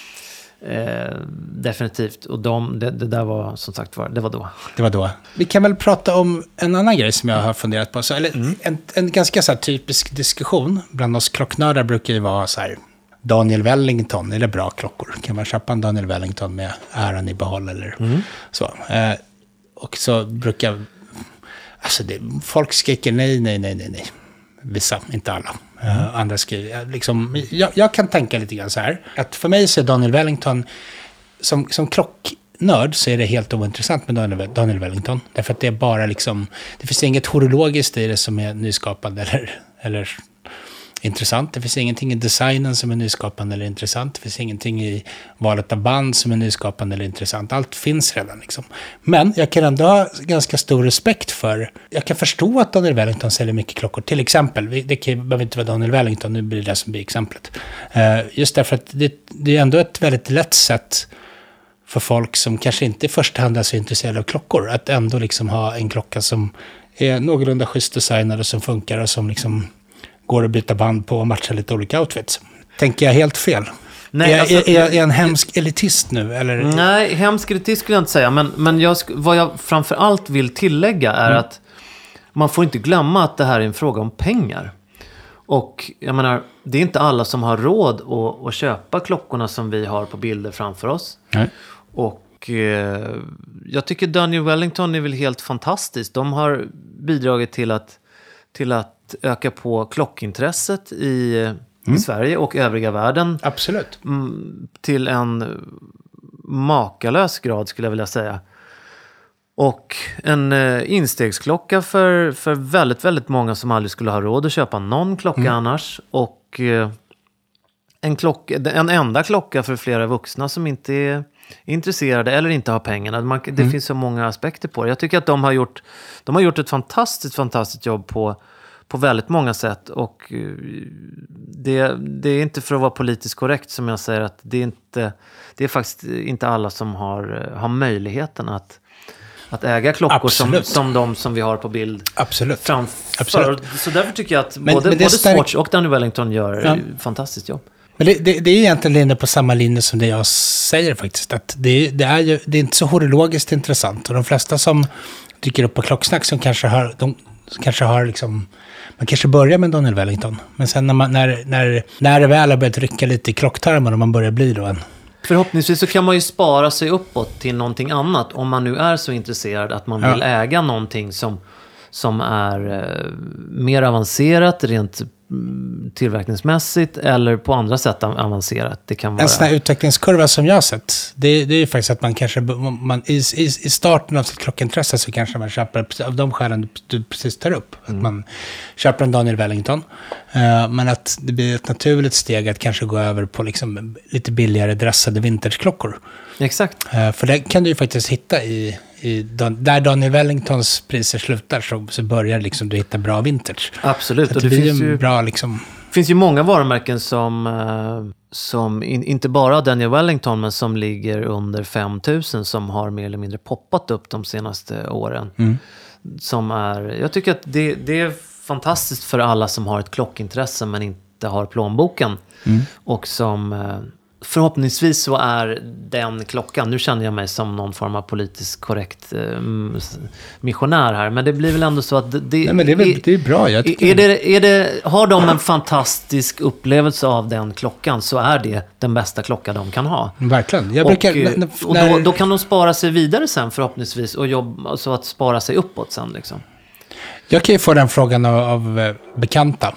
definitivt. Och det där var som sagt det var då. Vi kan väl prata om en annan grej som jag har funderat på. En ganska så här typisk diskussion bland oss klocknördar brukar ju vara så här: Daniel Wellington, är det bra klockor? Kan man köpa en Daniel Wellington med äran i behåll eller så? Och så brukar... Alltså folk skriker nej. Vissa, inte alla. Andra skriver... Liksom, jag kan tänka lite grann så här. Att för mig så är Daniel Wellington... Som klocknörd så är det helt ointressant med Daniel Wellington. Därför att det är bara liksom... Det finns inget horologiskt i det som är nyskapande eller intressant. Det finns ingenting i designen som är nyskapande eller intressant. Det finns ingenting i valet av band som är nyskapande eller intressant. Allt finns redan liksom. Men jag kan ändå ha ganska stor respekt för... Jag kan förstå att Daniel Wellington säljer mycket klockor. Till exempel, det behöver inte vara Daniel Wellington, nu blir det som blir exemplet. Just därför att det är ändå ett väldigt lätt sätt för folk som kanske inte i första hand är så intresserade av klockor. Att ändå liksom ha en klocka som är någorlunda schysst designad och som funkar och som liksom går att byta band på och matcha lite olika outfits. Tänker jag helt fel? Nej, är jag en hemsk elitist nu? Eller? Nej, hemsk elitist skulle jag inte säga. Men vad jag framförallt vill tillägga är att man får inte glömma att det här är en fråga om pengar. Och jag menar, det är inte alla som har råd att köpa klockorna som vi har på bilder framför oss. Nej. Och jag tycker Daniel Wellington är väl helt fantastiskt. De har bidragit till att öka på klockintresset i Sverige och övriga världen. Absolut. Till en makalös grad skulle jag vilja säga. Och en instegsklocka för väldigt, väldigt många som aldrig skulle ha råd att köpa någon klocka annars. Och en enda klocka för flera vuxna som inte är intresserade eller inte har pengarna. Det finns så många aspekter på det. Jag tycker att de har gjort ett fantastiskt jobb på väldigt många sätt. Och det är inte för att vara politiskt korrekt som jag säger att det är faktiskt inte alla som har möjligheten att äga klockor som de som vi har på bild. Absolut. Absolut. Så därför tycker jag att både Swatch och Daniel Wellington gör fantastiskt jobb. Men det är egentlin inne på samma linje som det jag säger faktiskt. Att det är inte så horologiskt intressant. Och de flesta som dyker upp på Klocksnack som kanske har liksom... Man kanske börjar med Daniel Wellington. Men sen när det väl har börjat rycka lite i klocktarmen och man börjar bli då en... Förhoppningsvis så kan man ju spara sig uppåt till någonting annat. Om man nu är så intresserad att man vill äga någonting som är mer avancerat rent tillverkningsmässigt eller på andra sätt avancerat. Det kan vara... En sån här utvecklingskurva som jag har sett, det är ju faktiskt att man kanske i starten av sitt klockintresse så kanske man köper av de skälen du precis tar upp. Att man köper en Daniel Wellington. Men att det blir ett naturligt steg att kanske gå över på liksom lite billigare dressade vintageklockor. Exakt. För det kan du ju faktiskt hitta där Daniel Wellingtons priser slutar så börjar liksom du hitta bra vintage. Absolut. Och det finns ju bra liksom... finns ju många varumärken som inte bara Daniel Wellington men som ligger under 5 000 som har mer eller mindre poppat upp de senaste åren. Jag tycker att det är fantastiskt för alla som har ett klockintresse men inte har plånboken och som... Förhoppningsvis så är den klockan, nu känner jag mig som någon form av politiskt korrekt missionär här, men det blir väl ändå så att det är bra. Har de en fantastisk upplevelse av den klockan så är det den bästa klocka de kan ha. Verkligen. Då kan de spara sig vidare sen förhoppningsvis och jobba så att spara sig uppåt sen liksom. Jag kan ju få den frågan av bekanta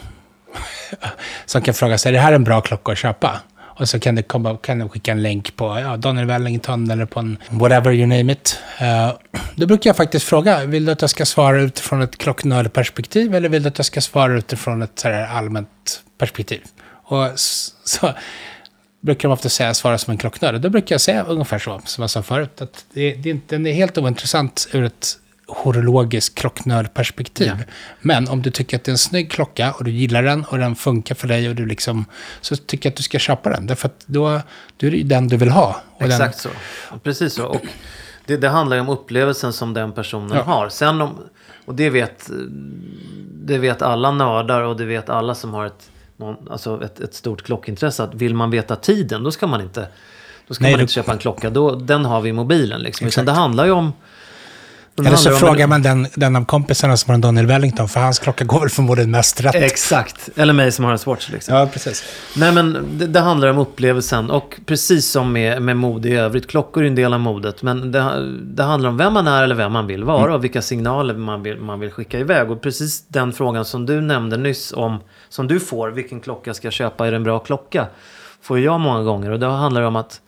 som kan fråga sig, är det här en bra klocka att köpa? Och så kan de skicka en länk på Daniel Wellington eller på en whatever you name it. Då brukar jag faktiskt fråga, vill du att jag ska svara utifrån ett klocknördperspektiv eller vill du att jag ska svara utifrån ett så här allmänt perspektiv? Och så brukar de ofta svara som en klocknörd. Då brukar jag säga ungefär så, som jag sa förut. Att den är helt ointressant ur ett horologiskt klocknördperspektiv. Ja. Men om du tycker att det är en snygg klocka och du gillar den och den funkar för dig och du liksom, så tycker jag att du ska köpa den. Därför att då är det ju den du vill ha. Och exakt så. Precis så. Och det handlar ju om upplevelsen som den personen har. Sen och det vet alla nördar och det vet alla som har ett stort klockintresse. Att vill man veta tiden, då ska man inte köpa en klocka. Den har vi i mobilen. Liksom. Utan det handlar ju om... Eller så frågar man den av kompisarna som har en Daniel Wellington, för hans klocka går väl förmodligen mest rätt. Exakt, eller mig som har en Swatch liksom. Ja, precis. Nej, men det handlar om upplevelsen och precis som med mode i övrigt, klockor är en del av modet, men det handlar om vem man är eller vem man vill vara och vilka signaler man vill skicka iväg. Och precis den frågan som du nämnde nyss om, som du får, vilken klocka ska jag köpa, är det en bra klocka? Får jag många gånger, och det handlar om att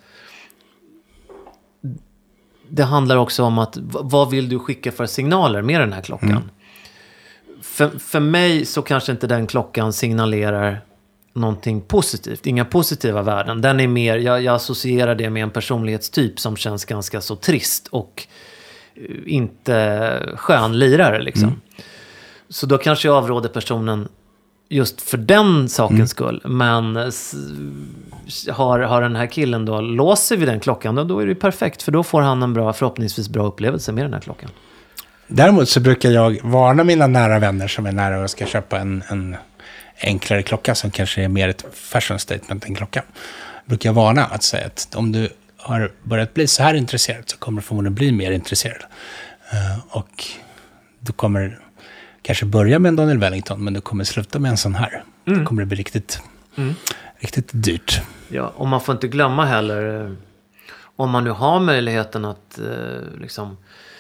det handlar också om att vad vill du skicka för signaler med den här klockan? För mig så kanske inte den klockan signalerar någonting positivt. Inga positiva värden. Den är mer, jag associerar det med en personlighetstyp som känns ganska så trist och inte skön lirare liksom. Så då kanske jag avråder personen just för den sakens skull. Men har den här killen då låst sig vid den klockan, då är det perfekt. För då får han en förhoppningsvis bra upplevelse med den här klockan. Däremot så brukar jag varna mina nära vänner som är nära och ska köpa en enklare klocka som kanske är mer ett fashion statement än klocka. Brukar jag varna att säga att om du har börjat bli så här intresserad så kommer du förmodligen bli mer intresserad. Och du kommer kanske börja med en Daniel Wellington, men du kommer sluta med en sån här. Då kommer det bli riktigt dyrt. Ja, och man får inte glömma heller, om man nu har möjligheten att liksom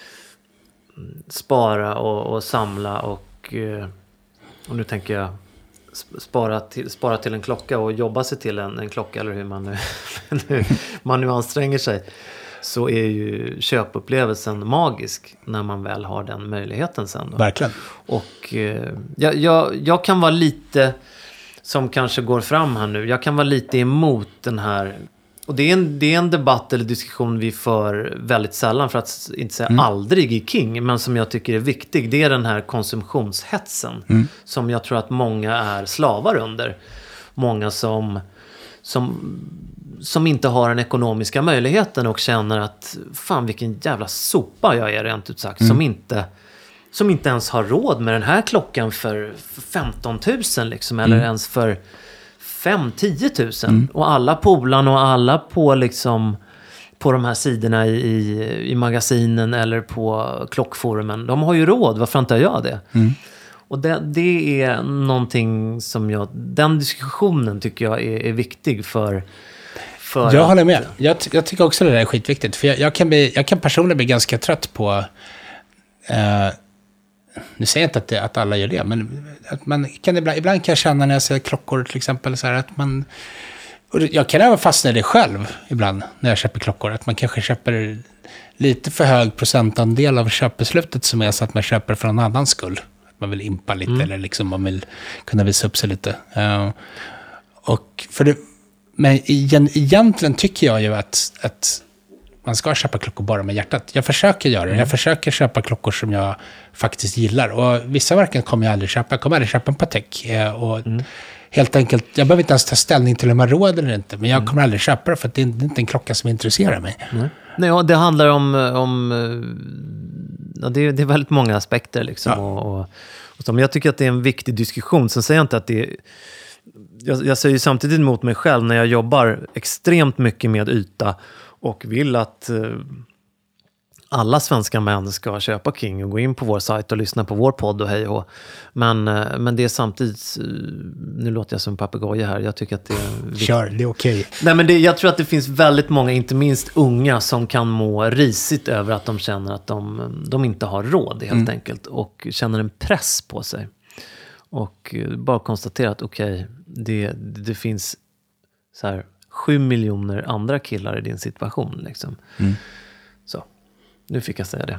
spara och samla och nu tänker jag spara till en klocka och jobba sig till en klocka, eller hur man nu anstränger sig. så är ju köpupplevelsen magisk när man väl har den möjligheten sen då. Verkligen. Och jag kan vara lite, som kanske går fram här nu, jag kan vara lite emot den här, och det är en debatt eller diskussion vi för väldigt sällan, för att inte säga aldrig i King, men som jag tycker är viktig. Det är den här konsumtionshetsen som jag tror att många är slavar under. Många som inte har den ekonomiska möjligheten och känner att fan vilken jävla sopa jag är, rent ut sagt, som inte ens har råd med den här klockan för 15 000 liksom, eller ens för 5-10 000. Och alla polarna och alla på liksom på de här sidorna i magasinen eller på klockforumen, de har ju råd, varför inte jag det? Och det är någonting som den diskussionen tycker jag är viktig för jag håller med. Jag tycker också det där är skitviktigt. För jag kan personligen bli ganska trött på... nu säger jag inte att alla gör det, men att man kan ibland kan jag känna när jag ser klockor till exempel så här, att man... Och jag kan även fastna i det själv ibland när jag köper klockor. Att man kanske köper lite för hög procentandel av köpbeslutet som är så att man köper för en annan skull. Man vill impa lite eller liksom man vill kunna visa upp sig lite. Men egentligen tycker jag ju att man ska köpa klockor bara med hjärtat. Jag försöker göra det. Jag försöker köpa klockor som jag faktiskt gillar. Och vissa verkar kommer jag aldrig köpa. Jag kommer aldrig köpa en Patek. Helt enkelt, jag behöver inte ens ta ställning till om jag råd eller inte. Men jag kommer aldrig köpa det för att det är inte en klocka som intresserar mig. Nej, och det handlar om det är väldigt många aspekter liksom. Och men jag tycker att det är en viktig diskussion. Sen säger jag inte att det är... Jag säger ju samtidigt emot mig själv när jag jobbar extremt mycket med yta och vill att alla svenska män ska köpa King och gå in på vår sajt och lyssna på vår podd och hej och. Men det är samtidigt, nu låter jag som papegoja här, jag tycker att det är viktigt. Kör, det är okej. Nej, men jag tror att det finns väldigt många, inte minst unga, som kan må risigt över att de känner att de inte har råd helt enkelt och känner en press på sig. Och bara konstatera att det finns så här 7 miljoner andra killar i din situation liksom. Så, nu fick jag säga det.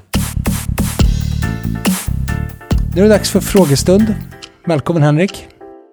Nu är det dags för frågestund. Välkommen Henrik.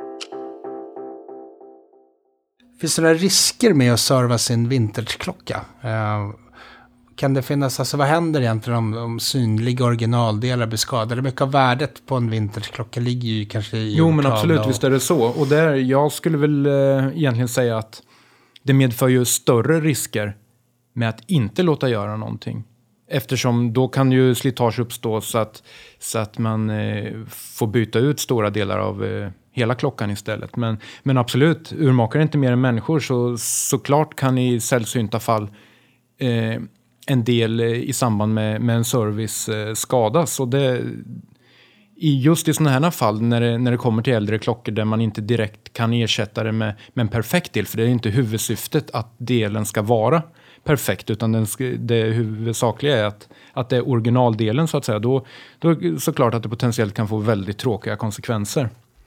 Finns det några risker med att serva sin vintageklocka? Kan det finnas, alltså vad händer egentligen om synliga originaldelar blir skadade? Mycket av värdet på en vintageklocka ligger ju kanske i... Jo, men absolut, visst är det så. Och jag skulle väl egentligen säga att det medför ju större risker med att inte låta göra någonting. Eftersom då kan ju slitage uppstå så att man får byta ut stora delar av hela klockan istället. Men absolut, urmakare är inte mer än människor, såklart kan i sällsynta fall en del i samband med en service skadas. Och just i sådana här fall när det kommer till äldre klockor där man inte direkt kan ersätta det med en perfekt del, för det är inte huvudsyftet att delen ska vara perfekt, utan det huvudsakliga är att det är originaldelen så att säga. Då såklart att det potentiellt kan få väldigt tråkiga konsekvenser.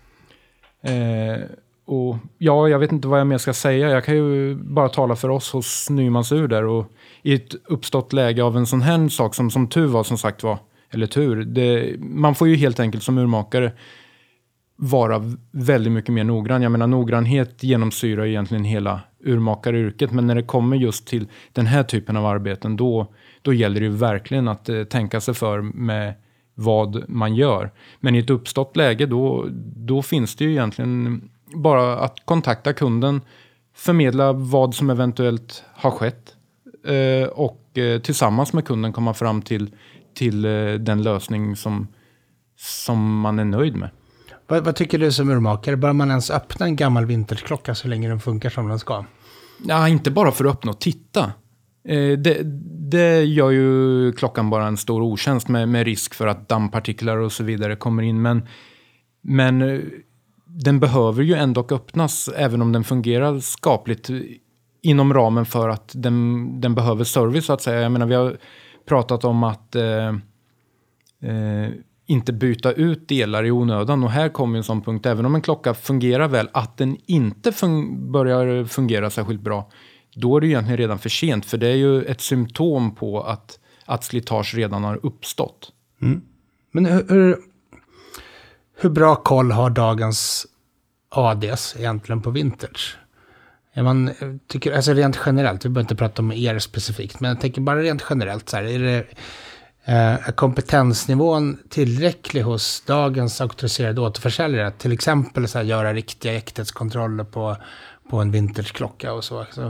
Och jag vet inte vad jag mer ska säga. Jag kan ju bara tala för oss hos Nymansur där, och i ett uppstått läge av en sån här sak som tur var, som sagt var, eller tur, man får ju helt enkelt som urmakare vara väldigt mycket mer noggrann. Jag menar, noggrannhet genomsyrar egentligen hela urmakaryrket, men när det kommer just till den här typen av arbeten, då gäller det ju verkligen att tänka sig för med vad man gör. Men i ett uppstått läge då finns det ju egentligen bara att kontakta kunden, förmedla vad som eventuellt har skett och tillsammans med kunden komma fram till den lösning som man är nöjd med. Vad tycker du som urmakare? Bör man ens öppna en gammal vintageklocka så länge den funkar som den ska? Ja, inte bara för att öppna och titta. Det gör ju klockan bara en stor otjänst med risk för att dammpartiklar och så vidare kommer in. Men den behöver ju ändå öppnas även om den fungerar skapligt inom ramen för att den behöver service så att säga. Jag menar, vi har pratat om att inte byta ut delar i onödan, och här kommer en sån punkt, även om en klocka fungerar väl, att den inte börjar fungera särskilt bra. då är det egentligen redan för sent. För det är ju ett symptom på att slitage redan har uppstått. Mm. Men hur bra koll har dagens ADs egentligen på vintage? Man tycker, alltså rent generellt, vi behöver inte prata om er specifikt, men jag tänker bara rent generellt så här, är kompetensnivån tillräcklig hos dagens auktoriserade återförsäljare att till exempel så här, göra riktiga äkthetskontroller på en vintageklocka och så? Alltså,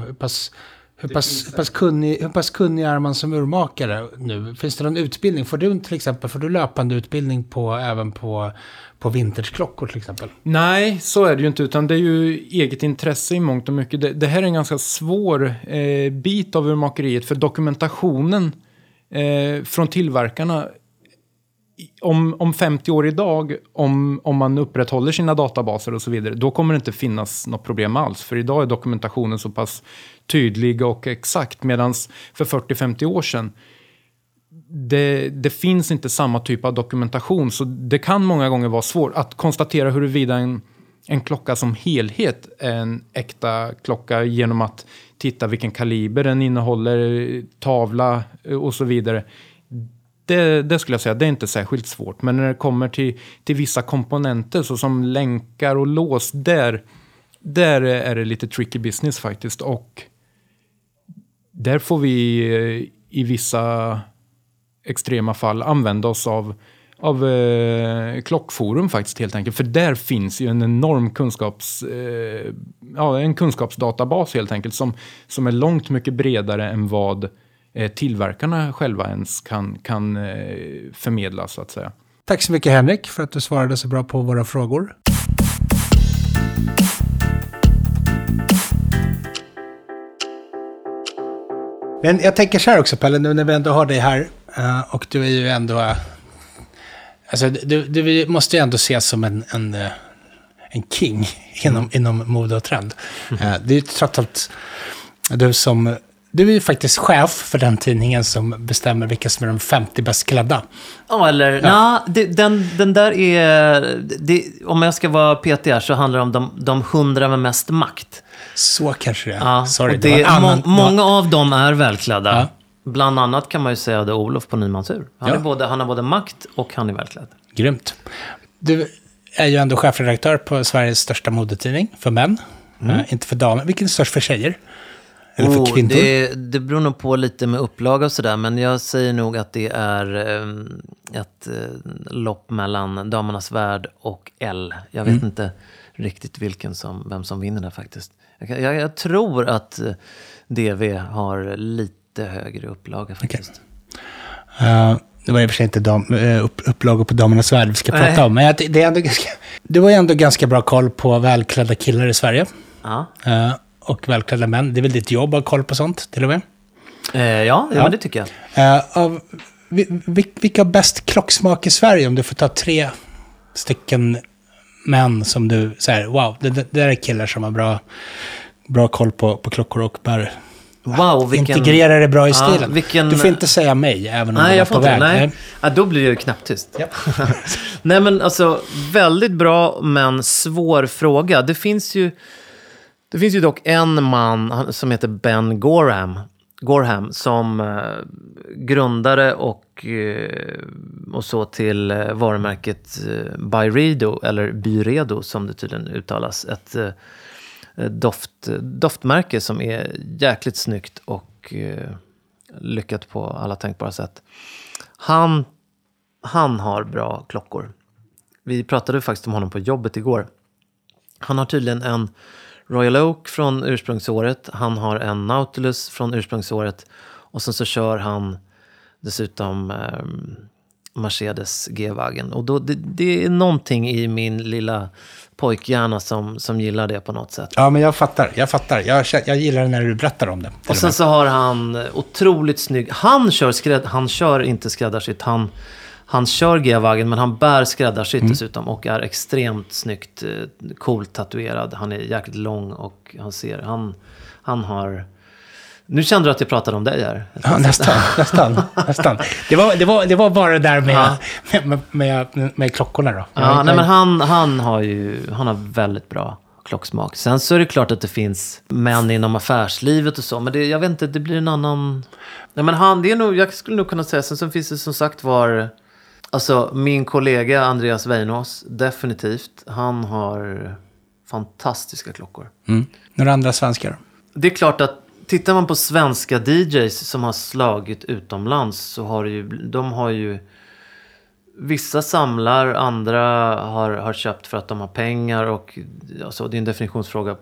hur pass kunnig är man som urmakare nu? Finns det någon utbildning? Får du löpande utbildning även på vintageklockor till exempel? Nej, så är det ju inte, utan det är ju eget intresse i mångt och mycket. Det här är en ganska svår bit av urmakeriet, för dokumentationen från tillverkarna om 50 år idag, om man upprätthåller sina databaser och så vidare, då kommer det inte finnas något problem alls. För idag är dokumentationen så pass tydlig och exakt, medan för 40-50 år sedan det finns inte samma typ av dokumentation. Så det kan många gånger vara svårt att konstatera huruvida en klocka som helhet är en äkta klocka genom att titta vilken kaliber den innehåller, tavla och så vidare. Det skulle jag säga, det är inte särskilt svårt. Men när det kommer till vissa komponenter, så som länkar och lås, där är det lite tricky business faktiskt. Och där får vi i vissa extrema fall använda oss av klockforum faktiskt, helt enkelt. För där finns ju en enorm kunskapsdatabas helt enkelt, som är långt mycket bredare än vad tillverkarna själva ens kan förmedla, så att säga. Tack så mycket Henrik för att du svarade så bra på våra frågor. Men jag tänker så här också, Pelle, nu när vi ändå har dig här, och du är ju ändå, alltså du måste ju ändå ses som en king inom mode och trend. Det är ju trots allt du är ju faktiskt chef för den tidningen som bestämmer vilka som är de 50 bäst klädda. Ja, eller den där är, om jag ska vara petig här, så handlar det om de 100 med mest makt. Så kanske det är. Ja, Sorry, många av dem är välklädda. Ja. Bland annat kan man ju säga det Olof på Nymansur. Han har både makt och han är välklädd. Grymt. Du är ju ändå chefredaktör på Sveriges största modetidning för män. Inte för damer. Vilken är störst för tjejer? Eller för kvinnor? Det beror nog på lite med upplaga och sådär. Men jag säger nog att det är ett lopp mellan Damernas Värld och L. Jag vet inte riktigt vem som vinner där faktiskt. Jag tror att DV har lite högre upplaga faktiskt. Okay. Det var i och för sig inte upplagor på Damernas Värld vi ska prata om. Men det var ändå ganska bra koll på välklädda killar i Sverige. Ja. Och välklädda män. Det är väl ditt jobb att ha koll på sånt, till och med? Ja, det tycker jag. Vilka har bäst klocksmak i Sverige? Om du får ta 3 stycken män som du säger, wow, det där är killar som har bra koll på klockor och bär... integrerar det bra i stilen. Du får inte säga mig, även om du är på väg. Nej. Ja, då blir det ju knäpptyst. Ja. Nej, men alltså, väldigt bra men svår fråga. Det finns ju dock en man som heter Ben Gorham som grundare och så till varumärket Byredo, eller Byredo som det tydligen uttalas. Ett doftmärke som är jäkligt snyggt och lyckat på alla tänkbara sätt. Han har bra klockor. Vi pratade faktiskt om honom på jobbet igår. Han har tydligen en Royal Oak från ursprungsåret. Han har en Nautilus från ursprungsåret. Och sen så kör han dessutom Mercedes G-Wagen. Och då, det är någonting i min lilla pojkhjärna som gillar det på något sätt. Ja, men jag fattar. Jag gillar det när du berättar om det. Och sen så har han otroligt snygg... Han kör inte skräddarsytt. Han kör G-Wagen, men han bär skräddarsytt dessutom och är extremt snyggt, coolt tatuerad. Han är jäkligt lång och han har... Nu kände du att jag pratade om dig här. Ja, nästan. Det var bara det där med klockorna då. Ja, nej, men han har väldigt bra klocksmak. Sen så är det klart att det finns män inom affärslivet och så, men jag vet inte, det blir en annan... Nej, men det är nog, jag skulle nog kunna säga, sen finns det som sagt alltså min kollega Andreas Weinås, definitivt, han har fantastiska klockor. Några andra svenskar? Det är klart att tittar man på svenska DJs som har slagit utomlands, så har ju vissa samlar, andra har köpt för att de har pengar, och alltså, det är en definitionsfråga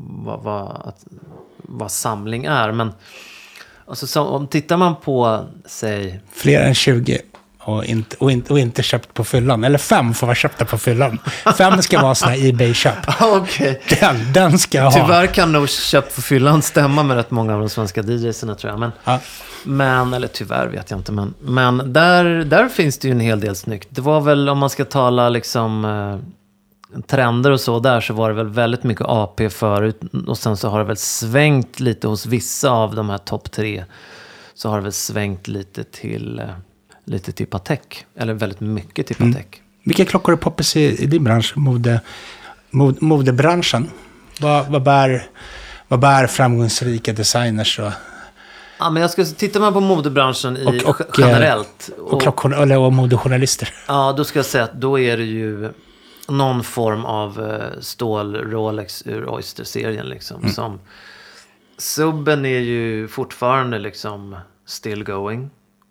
vad samling är, men alltså, om tittar man på, säg... Fler än 20 och inte köpt på fyllan. Eller 5 får vara köpta på fyllan. 5 ska vara såna eBay-köp. Okej. Den ska jag ha. Tyvärr kan nog köpt på fyllan stämma med rätt många av de svenska DJsarna, tror jag. Men eller tyvärr vet jag inte. Men där finns det ju en hel del snyggt. Det var väl, om man ska tala liksom trender och så var det väl väldigt mycket AP förut. Och sen så har det väl svängt lite hos vissa av de här topp 3. Så har det väl svängt lite till Patek. Eller väldigt mycket till Patek. Vilka klockor är poppis i din bransch? Modebranschen? Vad bär framgångsrika designers och... Ja, men jag ska titta man på modebranschen generellt. Och modejournalister. Ja, då ska jag säga att då är det ju någon form av stål Rolex ur Oyster-serien liksom. Som subben är ju fortfarande liksom still going.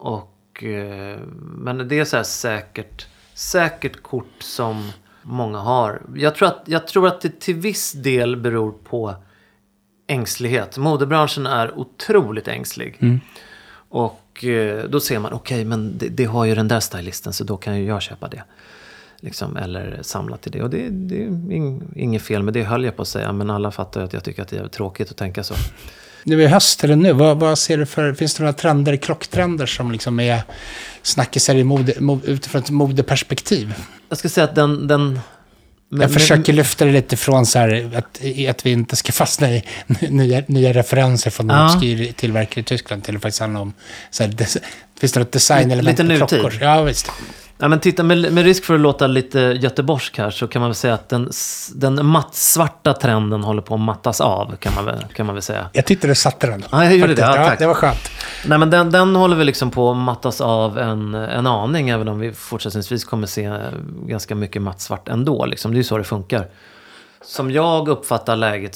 Men det är så här säkert kort som många har. Jag tror att det till viss del beror på ängslighet. Modebranschen är otroligt ängslig. Och då ser man, okej, men det har ju den där stylisten, så då kan ju jag köpa det. Liksom, eller samla till det. Och det är inget fel med det, höll jag på att säga. Men alla fattar ju att jag tycker att det är tråkigt att tänka så. Nu är höst eller nu, vad ser du för, finns det några klocktrender som liksom är snackisar utifrån ett modeperspektiv? Jag ska säga att jag försöker lyfta det lite från så här att vi inte ska fastna i nya referenser från obskyr tillverkare i Tyskland till att faktiskt handla om så här, finns det något designelement på klockor? Ja, visst. Ja, men titta, med risk för att låta lite göteborgsk här, så kan man väl säga att den mattsvarta trenden håller på att mattas av, kan man väl säga. Jag tyckte det satte den. Ja, jag gjorde det. Ja, tack. Det var skönt. Nej, men den håller väl liksom på att mattas av en aning, även om vi fortsättningsvis kommer se ganska mycket mattsvart ändå. Liksom. Det är ju så det funkar. Som jag uppfattar läget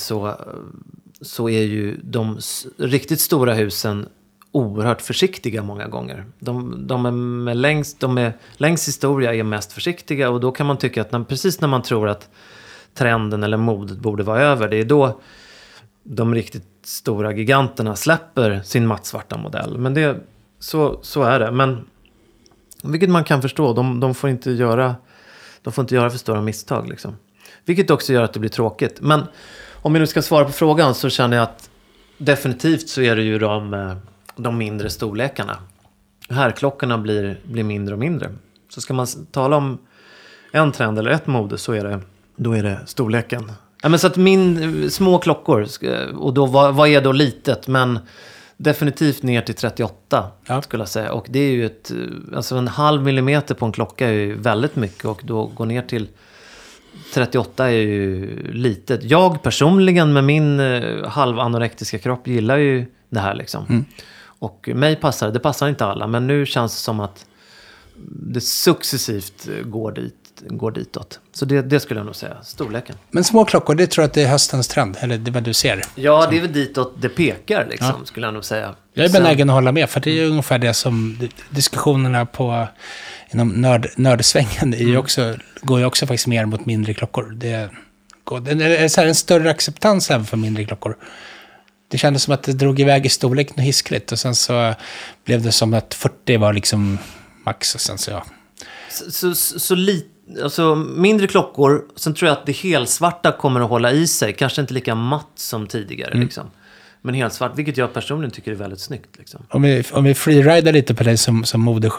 så är ju de riktigt stora husen oerhört försiktiga många gånger. De är längst historia är mest försiktiga, och då kan man tycka att precis när man tror att trenden eller modet borde vara över, det är då de riktigt stora giganterna släpper sin mattsvarta modell. Men så är det. Men vilket man kan förstå, de får inte göra för stora misstag liksom. Vilket också gör att det blir tråkigt. Men om jag nu ska svara på frågan, så känner jag att definitivt så är det ju de mindre storlekarna. Herrklockorna blir mindre och mindre. Så ska man tala om en trend eller ett mode, då är det storleken. Ja, men så att små klockor, och då vad är då litet? Men definitivt ner till 38 skulle jag säga. Och det är ju alltså 0,5 millimeter på en klocka är ju väldigt mycket, och då gå ner till 38 är ju litet. Jag personligen med min halvanorektiska kropp gillar ju det här liksom. Och det passar inte alla, men nu känns det som att det successivt går ditåt. Så det skulle jag nog säga, storleken. Men små klockor, det tror jag att det är höstens trend, eller det är vad du ser? Ja, det är väl ditåt det pekar liksom, skulle jag nog säga. Jag är benägen att hålla med, för det är ungefär det som diskussionerna inom nördsvängen går ju också faktiskt mer mot mindre klockor. Det är så här en större acceptans även för mindre klockor. Det kändes som att det drog iväg i storlek och hiskligt, och sen så blev det som att 40 var liksom max, och sen så ja. Så lite, alltså mindre klockor, sen tror jag att det helsvarta kommer att hålla i sig, kanske inte lika matt som tidigare liksom. Men helsvart, vilket jag personligen tycker är väldigt snyggt liksom. Om vi freeridar lite på dig som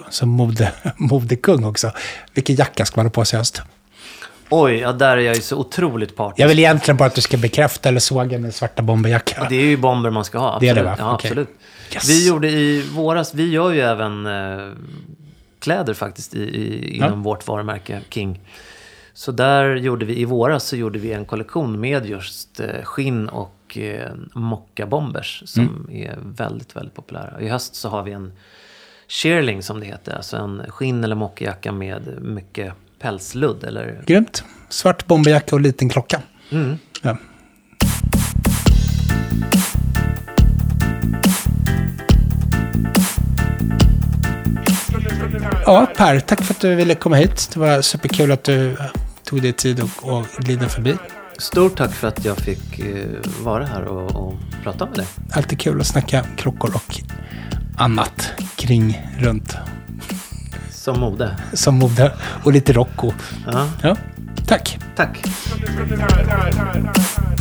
modekung också, vilken jacka ska man ha på sig höst? Oj, ja, där är jag ju så otroligt partisk. Jag vill egentligen bara att du ska bekräfta eller såga med svarta bomberjacka. Ja, det är ju bomber man ska ha, absolut. Det är det, va? Ja, okay. Absolut. Yes. Vi gjorde i våras, vi gör ju även kläder faktiskt inom vårt varumärke King. Så där gjorde vi, i våras så gjorde vi en kollektion med just skinn och mockabombers som är väldigt, väldigt populära. I höst så har vi en shearling som det heter, alltså en skinn- eller mockajacka med mycket pälsludd. Eller... Grymt. Svart bomberjacka och liten klocka. Ja. Ja, Per, tack för att du ville komma hit. Det var superkul att du tog dig tid och glida förbi. Stort tack för att jag fick vara här och prata med dig. Alltid kul att snacka klockor och annat kring runt. Som mode. Som mode och lite rock. Ja, tack. Tack.